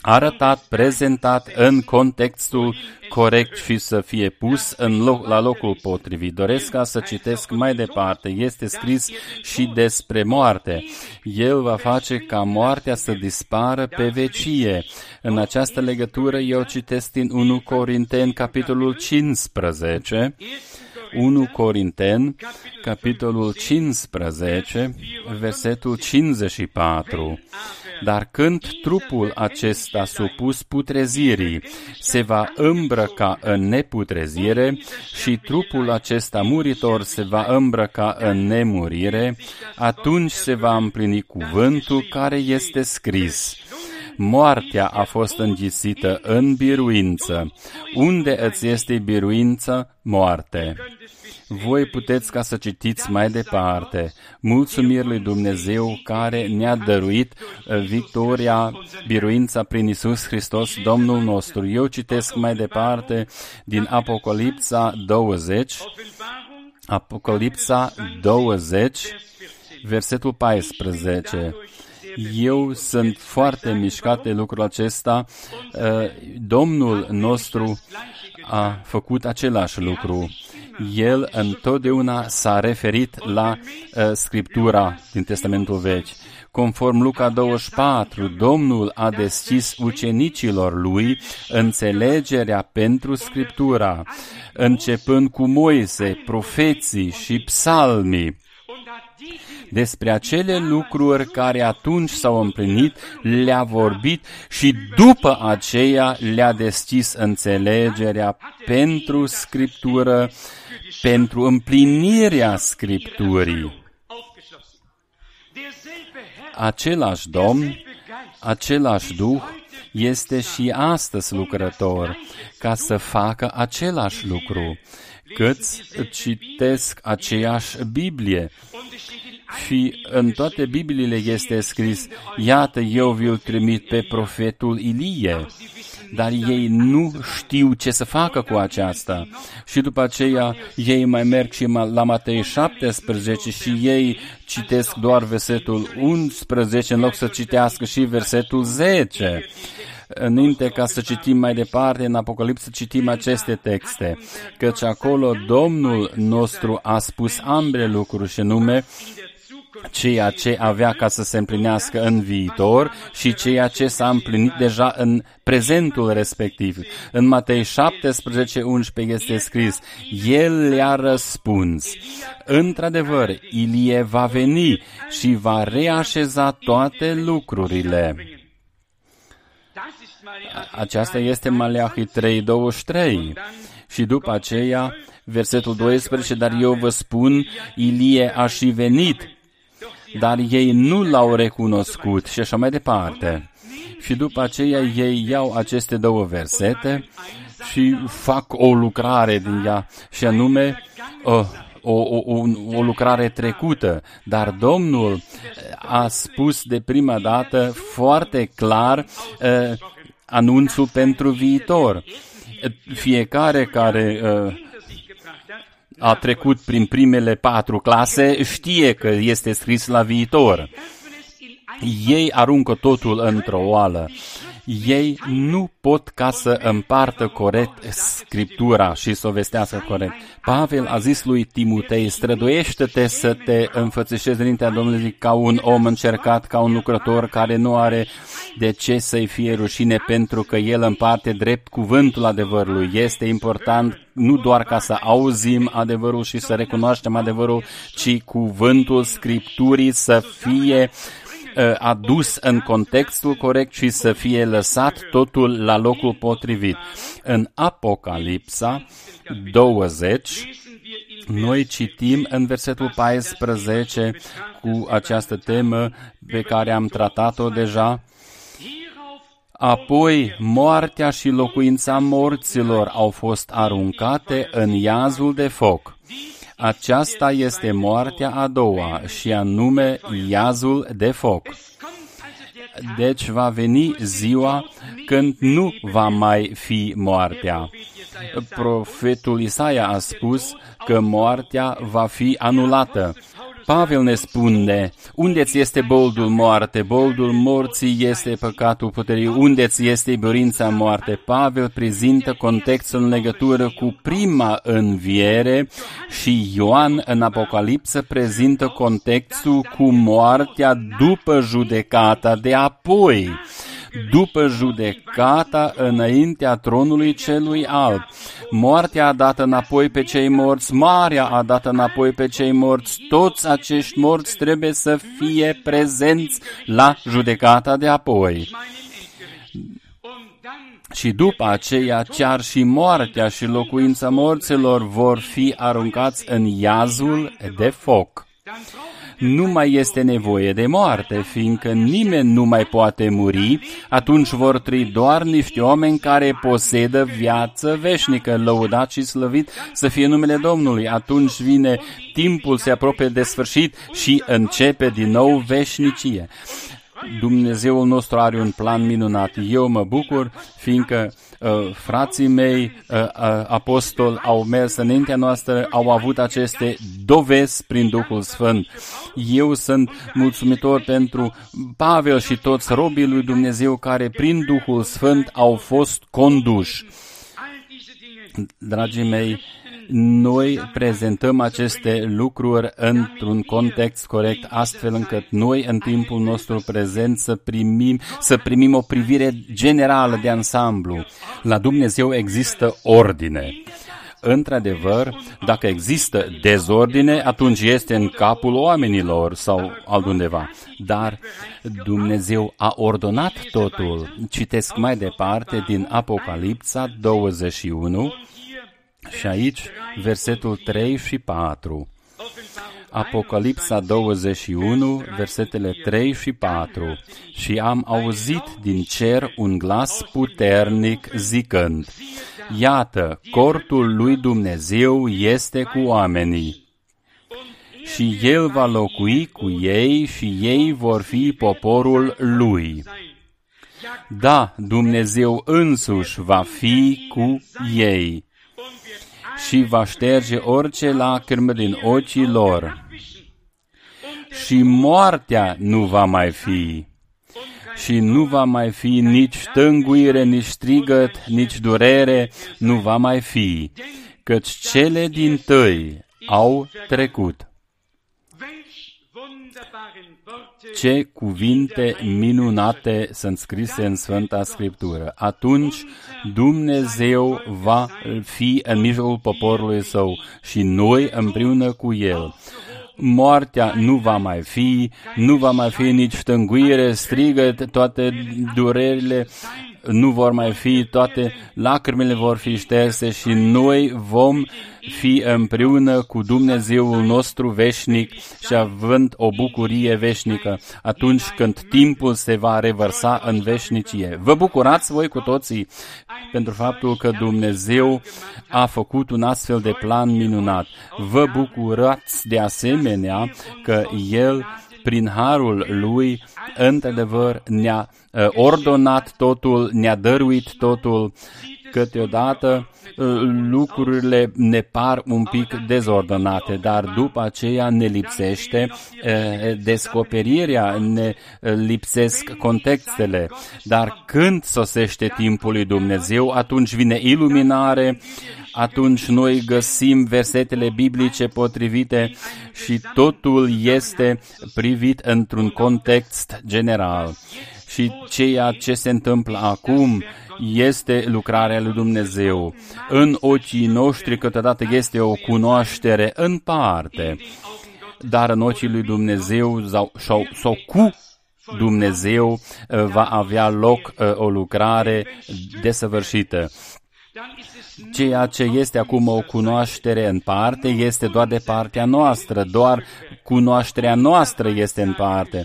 arătat, prezentat în contextul corect și să fie pus în loc, la locul potrivit. Doresc ca să citesc mai departe. Este scris și despre moarte. El va face ca moartea să dispară pe vecie. În această legătură eu citesc din unu Corinteni, capitolul cincisprezece, unu Corinteni, capitolul cincisprezece, versetul cincizeci și patru. Dar când trupul acesta supus putrezirii se va îmbrăca în neputrezire și trupul acesta muritor se va îmbrăca în nemurire, atunci se va împlini cuvântul care este scris. Moartea a fost înghisită în biruință. Unde îți este biruință, moarte. Voi puteți ca să citiți mai departe. Mulțumiri lui Dumnezeu care ne-a dăruit victoria, biruința prin Iisus Hristos, Domnul nostru. Eu citesc mai departe din Apocalipsa douăzeci, Apocalipsa douăzeci, versetul paisprezece. Eu sunt foarte mișcat de lucrul acesta. Domnul nostru a făcut același lucru. El întotdeauna s-a referit la uh, Scriptura din Testamentul Vechi. Conform Luca douăzeci și patru, Domnul a deschis ucenicilor lui înțelegerea pentru Scriptura, începând cu Moise, profeții și psalmii. Despre acele lucruri care atunci s-au împlinit, le-a vorbit și după aceea le-a deschis înțelegerea pentru Scriptură, pentru împlinirea Scripturii. Același Domn, același Duh este și astăzi lucrător ca să facă același lucru. Câți citesc aceeași Biblie. Și în toate Bibliile este scris, iată, eu vi-l trimit pe profetul Ilie, dar ei nu știu ce să facă cu aceasta. Și după aceea ei mai merg și la Matei șaptesprezece și ei citesc doar versetul unsprezece în loc să citească și versetul zece. Înainte ca să citim mai departe, în Apocalipsă citim aceste texte, căci acolo Domnul nostru a spus ambele lucruri, și nume ceea ce avea ca să se împlinească în viitor și ceea ce s-a împlinit deja în prezentul respectiv. În Matei șaptesprezece unsprezece este scris, El le-a răspuns, într-adevăr, Ilie va veni și va reașeza toate lucrurile. Aceasta este Maleahi trei douăzeci și trei. Și după aceea, versetul doisprezece, dar eu vă spun, Ilie a și venit, dar ei nu l-au recunoscut și așa mai departe. Și după aceea ei iau aceste două versete și fac o lucrare din ea, și anume o, o, o, o lucrare trecută. Dar Domnul a spus de prima dată foarte clar uh, anunțul pentru viitor. Fiecare care uh, a trecut prin primele patru clase știe că este scris la viitor. Ei aruncă totul într-o oală. Ei nu pot ca să împartă corect Scriptura și să o vestească corect. Pavel a zis lui Timotei, străduiește-te să te înfățișezi înaintea Domnului ca un om încercat, ca un lucrător care nu are de ce să-i fie rușine, pentru că el împarte drept cuvântul adevărului. Este important nu doar ca să auzim adevărul și să recunoaștem adevărul, ci cuvântul Scripturii să fie adus în contextul corect și să fie lăsat totul la locul potrivit. În Apocalipsa douăzeci, noi citim în versetul paisprezece cu această temă pe care am tratat-o deja. Apoi moartea și locuința morților au fost aruncate în iazul de foc. Aceasta este moartea a doua, și anume iazul de foc. Deci va veni ziua când nu va mai fi moartea. Profetul Isaia a spus că moartea va fi anulată. Pavel ne spune, unde-ți este boldul moarte? Boldul morții este păcatul puterii. Unde-ți este dorința moarte? Pavel prezintă contextul în legătură cu prima înviere și Ioan în Apocalipsă prezintă contextul cu moartea după judecata de apoi. După judecata înaintea tronului celui alb. Moartea a dat înapoi pe cei morți, marea a dat înapoi pe cei morți. Toți acești morți trebuie să fie prezenți la judecata de apoi. Și după aceea, chiar și moartea și locuința morților vor fi aruncați în iazul de foc. Nu mai este nevoie de moarte, fiindcă nimeni nu mai poate muri, atunci vor trăi doar niște oameni care posedă viață veșnică, lăudat și slăvit să fie numele Domnului. Atunci vine timpul, se apropie de sfârșit și începe din nou veșnicie. Dumnezeul nostru are un plan minunat. Eu mă bucur, fiindcă uh, frații mei uh, uh, apostoli au mers înaintea noastră, au avut aceste dovezi prin Duhul Sfânt. Eu sunt mulțumitor pentru Pavel și toți robii lui Dumnezeu care prin Duhul Sfânt au fost conduși. Dragii mei, noi prezentăm aceste lucruri într-un context corect, astfel încât noi, în timpul nostru prezent, să primim, să primim o privire generală de ansamblu. La Dumnezeu există ordine. Într-adevăr, dacă există dezordine, atunci este în capul oamenilor sau altundeva. Dar Dumnezeu a ordonat totul. Citesc mai departe din Apocalipsa douăzeci și unu și aici versetul trei și patru. Apocalipsa douăzeci și unu, versetele trei și patru. Și am auzit din cer un glas puternic zicând: Iată, cortul lui Dumnezeu este cu oamenii și El va locui cu ei și ei vor fi poporul Lui. Da, Dumnezeu însuși va fi cu ei și va șterge orice lacrimă din ochii lor. Și moartea nu va mai fi. Și nu va mai fi nici tânguire, nici strigăt, nici durere, nu va mai fi, căci cele dintâi au trecut. Ce cuvinte minunate sunt scrise în Sfânta Scriptură. Atunci Dumnezeu va fi în mijlocul poporului Său și noi împreună cu El. Moartea nu va mai fi, nu va mai fi nici tânguire, strigăt, toate durerile nu vor mai fi, toate lacrimile vor fi șterse și noi vom fi împreună cu Dumnezeul nostru veșnic și având o bucurie veșnică atunci când timpul se va revărsa în veșnicie. Vă bucurați voi cu toții pentru faptul că Dumnezeu a făcut un astfel de plan minunat. Vă bucurați de asemenea că El, prin harul Lui, într-adevăr ne-a ordonat totul, ne-a dăruit totul. Câteodată lucrurile ne par un pic dezordonate, dar după aceea ne lipsește descoperirea, ne lipsesc contextele. Dar când sosește timpul lui Dumnezeu, atunci vine iluminare, atunci noi găsim versetele biblice potrivite și totul este privit într-un context general. Și ceea ce se întâmplă acum este lucrarea lui Dumnezeu. În ochii noștri câteodată este o cunoaștere în parte, dar în ochii lui Dumnezeu sau, sau, sau cu Dumnezeu va avea loc o lucrare desăvârșită. Ceea ce este acum o cunoaștere în parte este doar de partea noastră, doar cunoașterea noastră este în parte.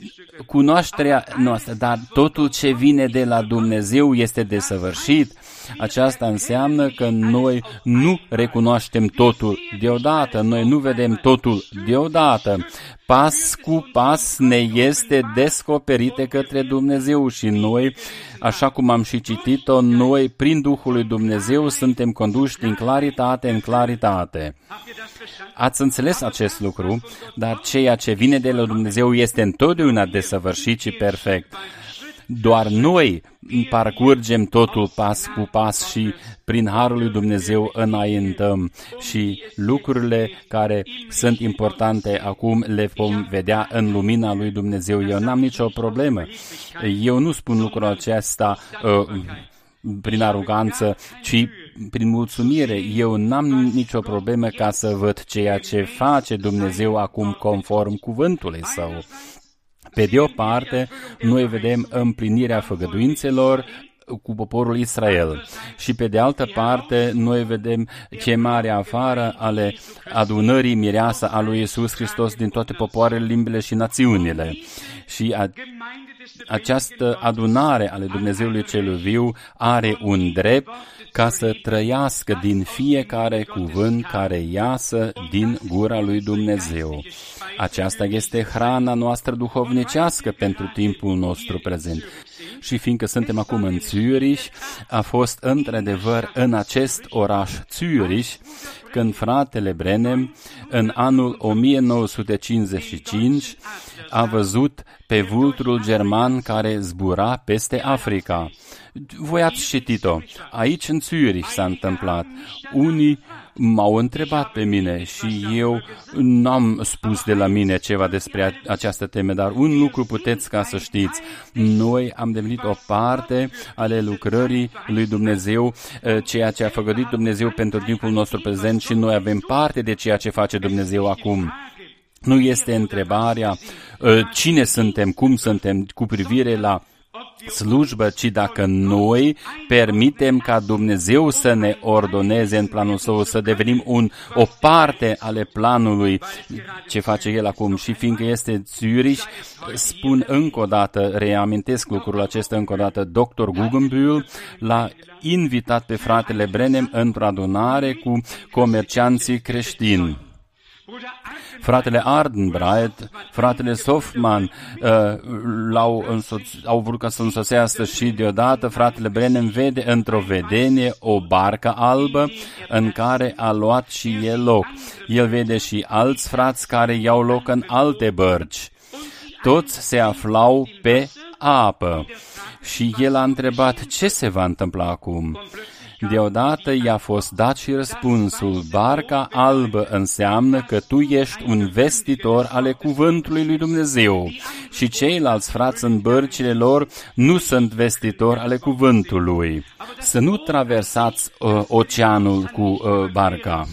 Cunoașterea noastră, dar totul ce vine de la Dumnezeu este desăvârșit. Aceasta înseamnă că noi nu recunoaștem totul deodată, noi nu vedem totul deodată. Pas cu pas ne este descoperite către Dumnezeu și noi, așa cum am și citit-o, noi, prin Duhul lui Dumnezeu, suntem conduși din claritate în claritate. Ați înțeles acest lucru, dar ceea ce vine de la Dumnezeu este întotdeauna desăvârșit și perfect. Doar noi parcurgem totul pas cu pas și prin Harul lui Dumnezeu înaintăm și lucrurile care sunt importante acum le vom vedea în lumina lui Dumnezeu. Eu n-am nicio problemă. Eu nu spun lucrul acesta uh, prin aroganță, ci prin mulțumire. Eu n-am nicio problemă ca să văd ceea ce face Dumnezeu acum conform cuvântului Său. Pe de o parte, noi vedem împlinirea făgăduințelor cu poporul Israel și pe de altă parte, noi vedem chemarea afară ale adunării mireasă a lui Iisus Hristos din toate popoarele, limbile și națiunile. Și a, această adunare ale Dumnezeului Celui Viu are un drept ca să trăiască din fiecare cuvânt care iasă din gura lui Dumnezeu. Aceasta este hrana noastră duhovnicească pentru timpul nostru prezent. Și fiindcă suntem acum în Zürich, a fost într-adevăr în acest oraș Zürich, când fratele Branham, în anul o mie nouă sute cincizeci și cinci, a văzut pe vulturul german care zbura peste Africa. Voi ați citit-o. Aici în Zürich s-a întâmplat. Unii m-au întrebat pe mine și eu n-am spus de la mine ceva despre această teme, dar un lucru puteți ca să știți. Noi am devenit o parte ale lucrării lui Dumnezeu, ceea ce a făgăduit Dumnezeu pentru timpul nostru prezent și noi avem parte de ceea ce face Dumnezeu acum. Nu este întrebarea cine suntem, cum suntem cu privire la slujbă, ci dacă noi permitem ca Dumnezeu să ne ordoneze în planul Său, să devenim un, o parte ale planului ce face El acum. Și fiindcă este Zürich, spun încă o dată, reamintesc lucrul acesta încă o dată, doctor Guggenbühl l-a invitat pe fratele Branham într-o adunare cu comercianții creștini. Fratele Ardenbreit, fratele Softman uh, l-au însoț- au vrut ca să însoțească și deodată fratele Branham vede într-o vedenie o barcă albă în care a luat și el loc. El vede și alți frați care iau loc în alte bărci. Toți se aflau pe apă și el a întrebat ce se va întâmpla acum. Deodată i-a fost dat și răspunsul, barca albă înseamnă că tu ești un vestitor ale cuvântului lui Dumnezeu și ceilalți frați în bărcile lor nu sunt vestitori ale cuvântului. Să nu traversați uh, oceanul cu uh, barca.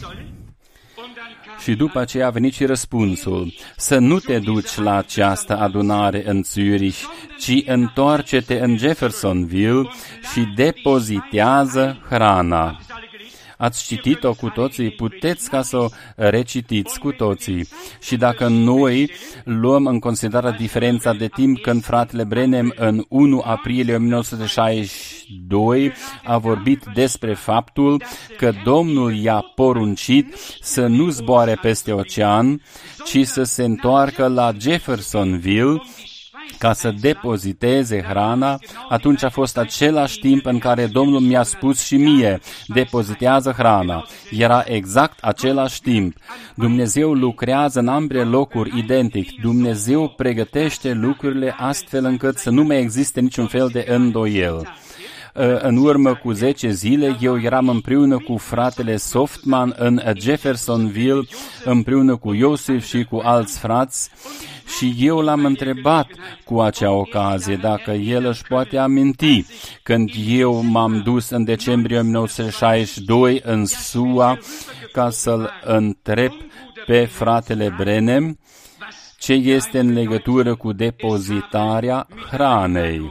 Și după aceea a venit și răspunsul, să nu te duci la această adunare în Zürich, ci întoarce-te în Jeffersonville și depozitează hrana. Ați citit-o cu toții, puteți ca să o recitiți cu toții. Și dacă noi luăm în considerare diferența de timp când fratele Branham în unu aprilie o mie nouă sute șaizeci și doi a vorbit despre faptul că Domnul i-a poruncit să nu zboare peste ocean, ci să se întoarcă la Jeffersonville ca să depoziteze hrana, atunci a fost același timp în care Domnul mi-a spus și mie, depozitează hrana. Era exact același timp. Dumnezeu lucrează în ambele locuri identic. Dumnezeu pregătește lucrurile astfel încât să nu mai existe niciun fel de îndoiel. În urmă cu zece zile, eu eram împreună cu fratele Softman în Jeffersonville, împreună cu Iosif și cu alți frați, și eu l-am întrebat cu acea ocazie dacă el își poate aminti când eu m-am dus în decembrie o mie nouă sute șaizeci și doi în S U A ca să-l întreb pe fratele Branham ce este în legătură cu depozitarea hranei.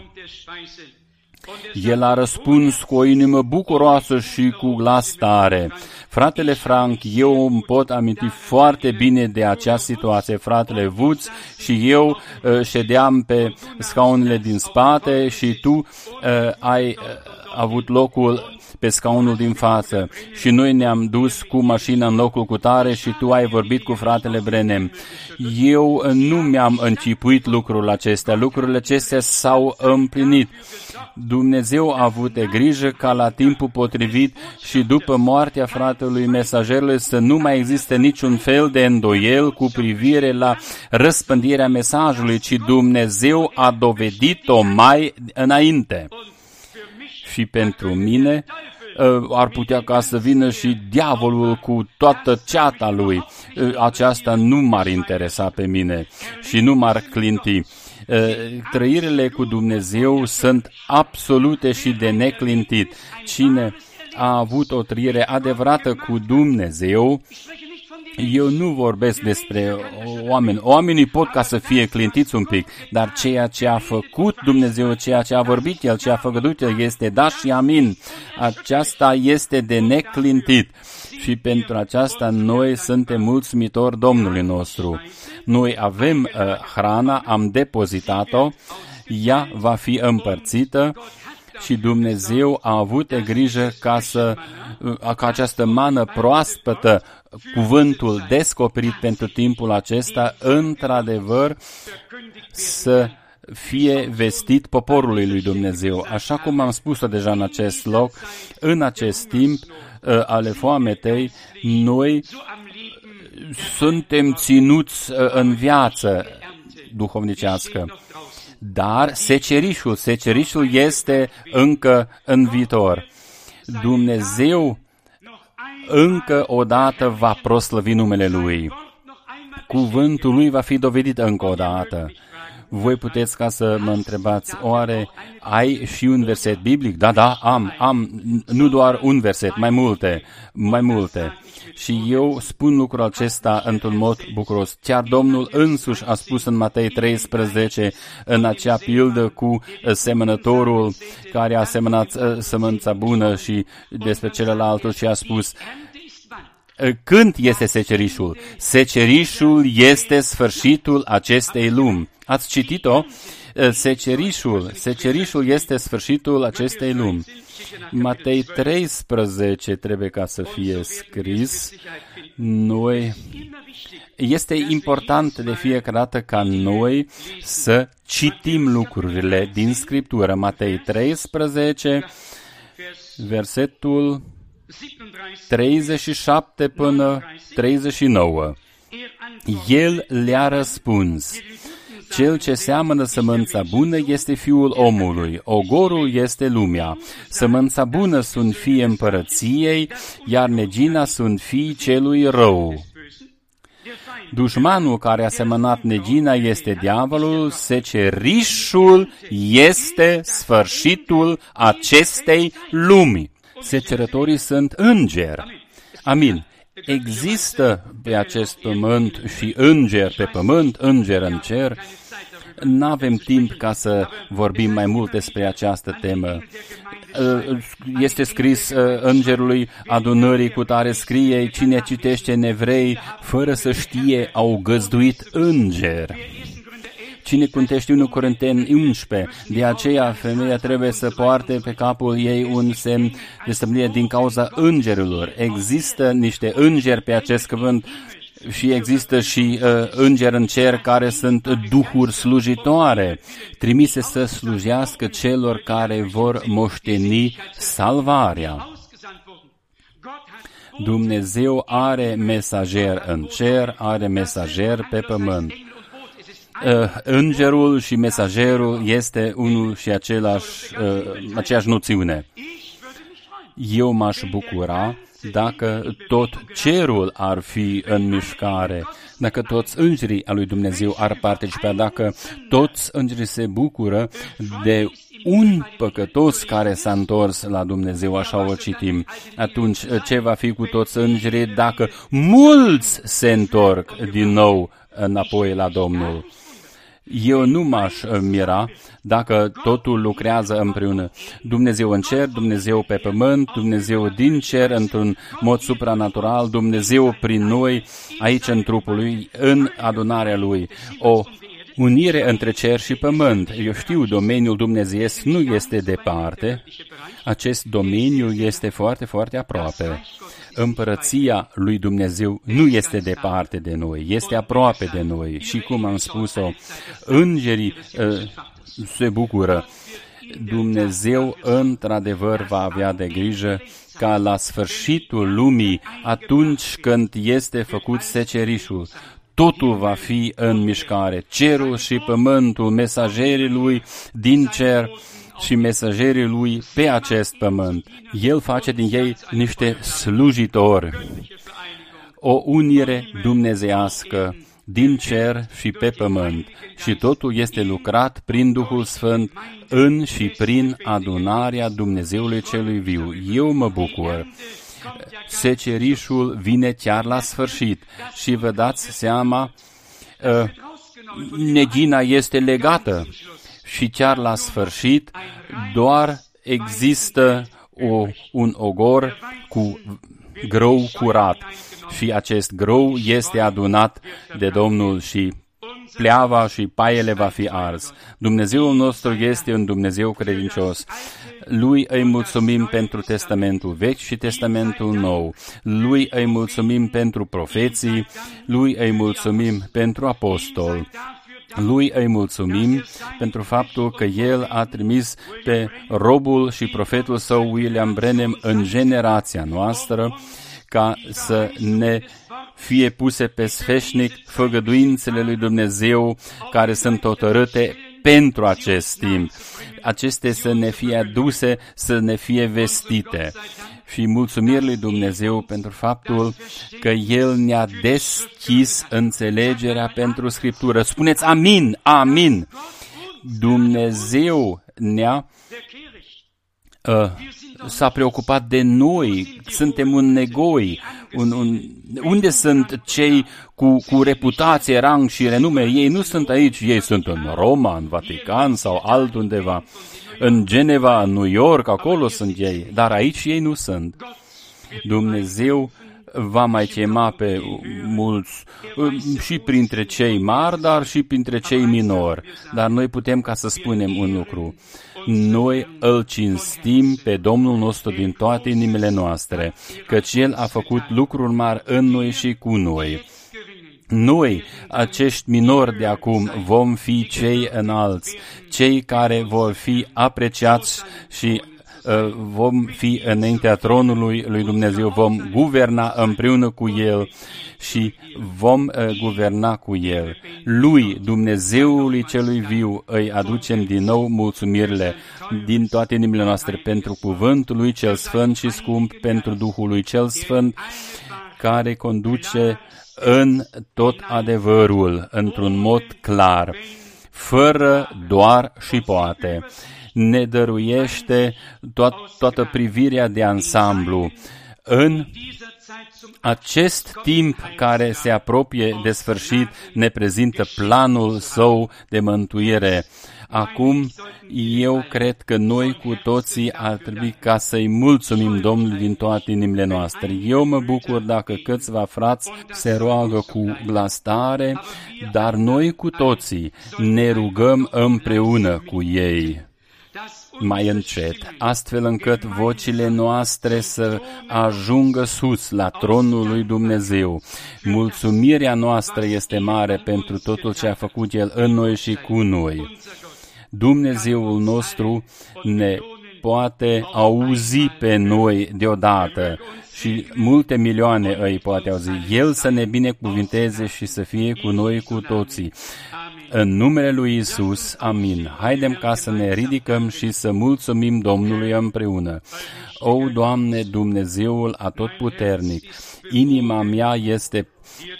El a răspuns cu o inimă bucuroasă și cu glas tare. Fratele Frank, eu îmi pot aminti foarte bine de acea situație. Fratele Woods și eu uh, ședeam pe scaunele din spate și tu uh, ai uh, avut locul pe scaunul din față și noi ne-am dus cu mașina în locul cutare și tu ai vorbit cu fratele Branham. Eu nu mi-am încipuit lucrul acestea, lucrurile acestea s-au împlinit. Dumnezeu a avut de grijă ca la timpul potrivit și după moartea fratelui mesagerului să nu mai existe niciun fel de îndoiel cu privire la răspândirea mesajului, ci Dumnezeu a dovedit-o mai înainte. Și pentru mine ar putea ca să vină și diavolul cu toată ceata lui. Aceasta nu m-ar interesa pe mine și nu m-ar clinti. Trăirile cu Dumnezeu sunt absolute și de neclintit. Cine a avut o trăire adevărată cu Dumnezeu, eu nu vorbesc despre oameni. Oamenii pot ca să fie clintiți un pic, dar ceea ce a făcut Dumnezeu, ceea ce a vorbit El, ce a făcut El, este da și amin. Aceasta este de neclintit și pentru aceasta noi suntem mulțumitori Domnului nostru. Noi avem uh, hrana, am depozitat-o, ea va fi împărțită și Dumnezeu a avut de grijă ca, să, uh, ca această mană proaspătă, cuvântul descoperit pentru timpul acesta, într-adevăr să fie vestit poporului lui Dumnezeu. Așa cum am spus-o deja în acest loc, în acest timp uh, ale foametei, noi suntem ținuți uh, în viață duhovnicească. Dar secerișul, secerișul este încă în viitor. Dumnezeu încă o dată va proslăvi numele Lui. Cuvântul Lui va fi dovedit încă o dată. Voi puteți ca să mă întrebați, oare ai și un verset biblic? Da, da, am, am, nu doar un verset, mai multe, mai multe. Și eu spun lucrul acesta într-un mod bucuros. Chiar Domnul însuși a spus în Matei treisprezece, în acea pildă cu semănătorul care a semănat sămânța bună și despre celălalt și a spus, când este secerișul? Secerișul este sfârșitul acestei lumi. Ați citit-o? Secerișul, secerișul este sfârșitul acestei lumi. Matei treisprezece trebuie ca să fie scris. Noi, este important de fiecare dată ca noi să citim lucrurile din Scriptură. Matei treisprezece, versetul treizeci și șapte până treizeci și nouă. El le-a răspuns, cel ce seamănă sămânța bună este Fiul omului, ogorul este lumea. Sămânța bună sunt fii împărăției, iar negina sunt fii celui rău. Dușmanul care a semănat negina este diavolul, secerișul este sfârșitul acestei lumi. Secerătorii sunt îngeri. Amin. Există pe acest pământ și îngeri pe pământ, îngeri în cer. N-avem timp ca să vorbim mai mult despre această temă. Este scris îngerului adunării cu tare scrie, cine citește în Evrei, fără să știe, au găzduit îngeri. Cine cântește unu Corinteni unsprezece, de aceea femeia trebuie să poarte pe capul ei un semn de stăpânire din cauza îngerilor. Există niște îngeri pe acest cuvânt și există și uh, îngeri în cer care sunt duhuri slujitoare, trimise să slujească celor care vor moșteni salvarea. Dumnezeu are mesager în cer, are mesager pe pământ. Uh, îngerul și mesagerul este unul și același, uh, aceeași noțiune. Eu m-aș bucura dacă tot cerul ar fi în mișcare, dacă toți îngerii al lui Dumnezeu ar participa, dacă toți îngerii se bucură de un păcătos care s-a întors la Dumnezeu, așa o citim. Atunci ce va fi cu toți îngerii dacă mulți se întorc din nou înapoi la Domnul? Eu nu m-aș mira dacă totul lucrează împreună. Dumnezeu în cer, Dumnezeu pe pământ, Dumnezeu din cer într-un mod supranatural, Dumnezeu prin noi, aici în trupul Lui, în adunarea Lui. O unire între cer și pământ. Eu știu, domeniul dumnezeiesc nu este departe, acest domeniu este foarte, foarte aproape. Împărăția lui Dumnezeu nu este departe de noi, este aproape de noi. Și cum am spus-o, îngerii uh, se bucură. Dumnezeu într-adevăr va avea de grijă ca la sfârșitul lumii, atunci când este făcut secerișul, totul va fi în mișcare. Cerul și pământul, mesagerii lui din cer și mesagerii lui pe acest pământ. El face din ei niște slujitori. O unire dumnezeiască din cer și pe pământ. Și totul este lucrat prin Duhul Sfânt în și prin adunarea Dumnezeului celui viu. Eu mă bucur. Secerișul vine chiar la sfârșit și vă dați seama, uh, neghina este legată și chiar la sfârșit doar există o, un ogor cu grâu curat și acest grâu este adunat de Domnul și pleava și paiele va fi ars. Dumnezeul nostru este un Dumnezeu credincios. Lui îi mulțumim pentru Testamentul Vechi și Testamentul Nou. Lui îi mulțumim pentru profeții, lui îi mulțumim pentru apostol. Lui îi mulțumim pentru faptul că El a trimis pe robul și profetul său William Branham în generația noastră ca să ne fie puse pe sfeșnic făgăduințele lui Dumnezeu care sunt hotărâte pentru acest timp. Acestea să ne fie aduse, să ne fie vestite. Și mulțumiri lui Dumnezeu pentru faptul că El ne-a deschis înțelegerea pentru Scriptură. Spuneți amin, amin! Dumnezeu ne-a uh, s-a preocupat de noi, suntem un negoi. Un, un, unde sunt cei cu, cu reputație, rang și renume? Ei nu sunt aici, ei sunt în Roma, în Vatican sau altundeva. În Geneva, în New York, acolo sunt ei, dar aici ei nu sunt. Dumnezeu va mai chema pe mulți și printre cei mari, dar și printre cei minori. Dar noi putem ca să spunem un lucru. Noi îl cinstim pe Domnul nostru din toate inimile noastre, căci El a făcut lucruri mari în noi și cu noi. Noi, acești minori de acum, vom fi cei înalți, cei care vor fi apreciați și uh, vom fi înaintea tronului lui Dumnezeu, vom guverna împreună cu El și vom uh, guverna cu El. Lui, Dumnezeului celui viu, îi aducem din nou mulțumirile din toate inimile noastre pentru cuvântul lui cel sfânt și scump, pentru Duhul lui cel sfânt, care conduce în tot adevărul, într-un mod clar, fără doar și poate. Ne dăruiește toat- toată privirea de ansamblu. În acest timp care se apropie de sfârșit, ne prezintă planul său de mântuire. Acum, eu cred că noi cu toții ar trebui ca să-i mulțumim Domnului din toate inimile noastre. Eu mă bucur dacă câțiva frați se roagă cu glas tare, dar noi cu toții ne rugăm împreună cu ei mai încet, astfel încât vocile noastre să ajungă sus la tronul lui Dumnezeu. Mulțumirea noastră este mare pentru totul ce a făcut El în noi și cu noi. Dumnezeul nostru ne poate auzi pe noi deodată și multe milioane îi poate auzi. El să ne binecuvinteze și să fie cu noi cu toții. În numele lui Isus, amin. Haidem ca să ne ridicăm și să mulțumim Domnului împreună. O, Doamne, Dumnezeul atotputernic, inima mea este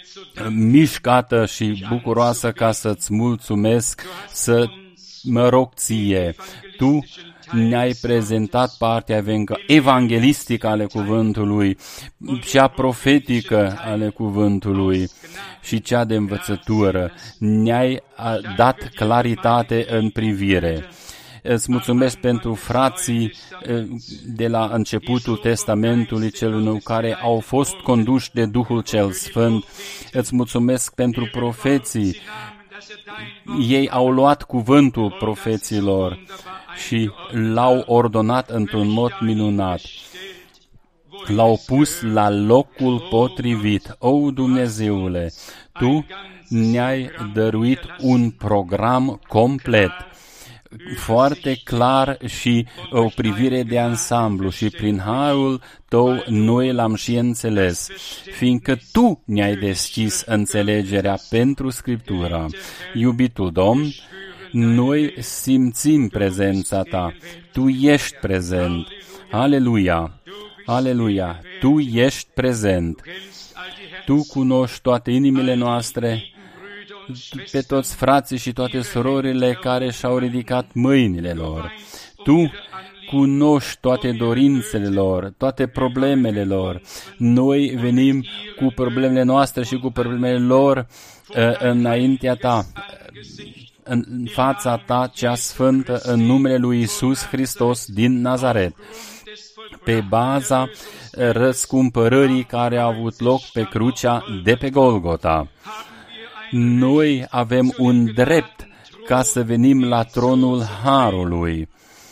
mișcată și bucuroasă ca să-ți mulțumesc, să mă rog ție. Tu ne-ai prezentat partea evanghelistică ale cuvântului, cea profetică ale cuvântului și cea de învățătură. Ne-ai dat claritate în privire. Îți mulțumesc pentru frații de la începutul Testamentului celui nou care au fost conduși de Duhul cel Sfânt. Îți mulțumesc pentru profeții ei au luat cuvântul profeților și l-au ordonat într-un mod minunat. L-au pus la locul potrivit. O, Dumnezeule, Tu ne-ai dăruit un program complet, foarte clar și o privire de ansamblu și prin harul Tău noi l-am și înțeles, fiindcă Tu ne-ai deschis înțelegerea pentru Scriptura. Iubitul Domn, noi simțim prezența Ta. Tu ești prezent. Aleluia! Aleluia! Tu ești prezent. Tu cunoști toate inimile noastre, pe toți frații și toate surorile care și-au ridicat mâinile lor. Tu cunoști toate dorințele lor, toate problemele lor. Noi venim cu problemele noastre și cu problemele lor înaintea Ta, în fața Ta cea sfântă, în numele lui Iisus Hristos din Nazaret, pe baza răscumpărării care a avut loc pe crucea de pe Golgota. Noi avem un drept ca să venim la tronul Harului,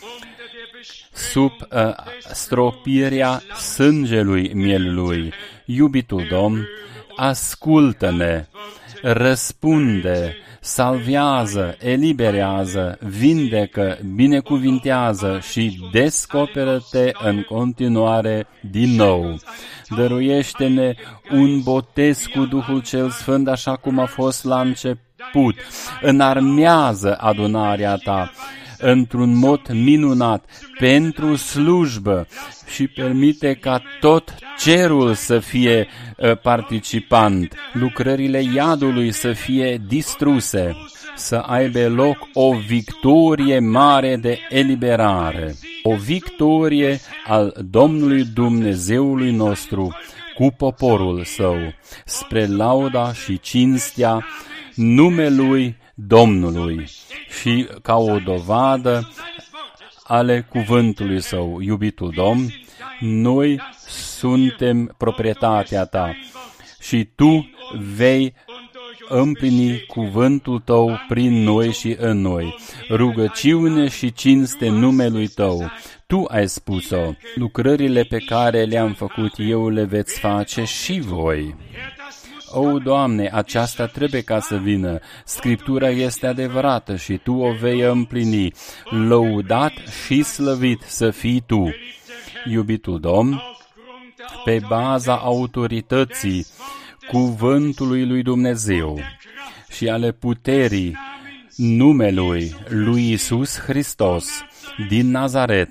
sub uh, stropirea sângelui mielului. Iubitul Domn, ascultă-ne, răspunde, salvează, eliberează, vindecă, binecuvintează și descoperă-te în continuare din nou. Dăruiește-ne un botez cu Duhul cel Sfânt, așa cum a fost la început. Înarmează adunarea Ta într-un mod minunat pentru slujbă și permite ca tot cerul să fie participant, lucrările iadului să fie distruse, să aibă loc o victorie mare de eliberare, o victorie al Domnului Dumnezeului nostru cu poporul Său, spre lauda și cinstea numelui Domnului și ca o dovadă ale cuvântului Său. Iubitul Domn, noi suntem proprietatea Ta și Tu vei împlini cuvântul Tău prin noi și în noi. Rugăciune și cinste numelui Tău. Tu ai spus-o. Lucrările pe care le-am făcut eu le veți face și voi. O, Doamne, aceasta trebuie ca să vină. Scriptura este adevărată și Tu o vei împlini. Lăudat și slăvit să fii Tu. Iubitul Domn, pe baza autorității cuvântului lui Dumnezeu și ale puterii numelui lui Iisus Hristos din Nazaret,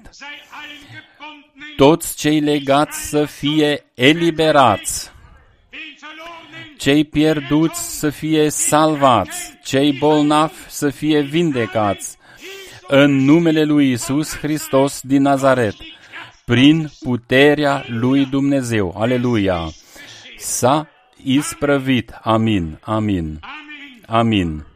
toți cei legați să fie eliberați, cei pierduți să fie salvați, cei bolnavi să fie vindecați, în numele lui Iisus Hristos din Nazaret, prin puterea lui Dumnezeu. Aleluia! S-a isprăvit. Amin. Amin. Amin.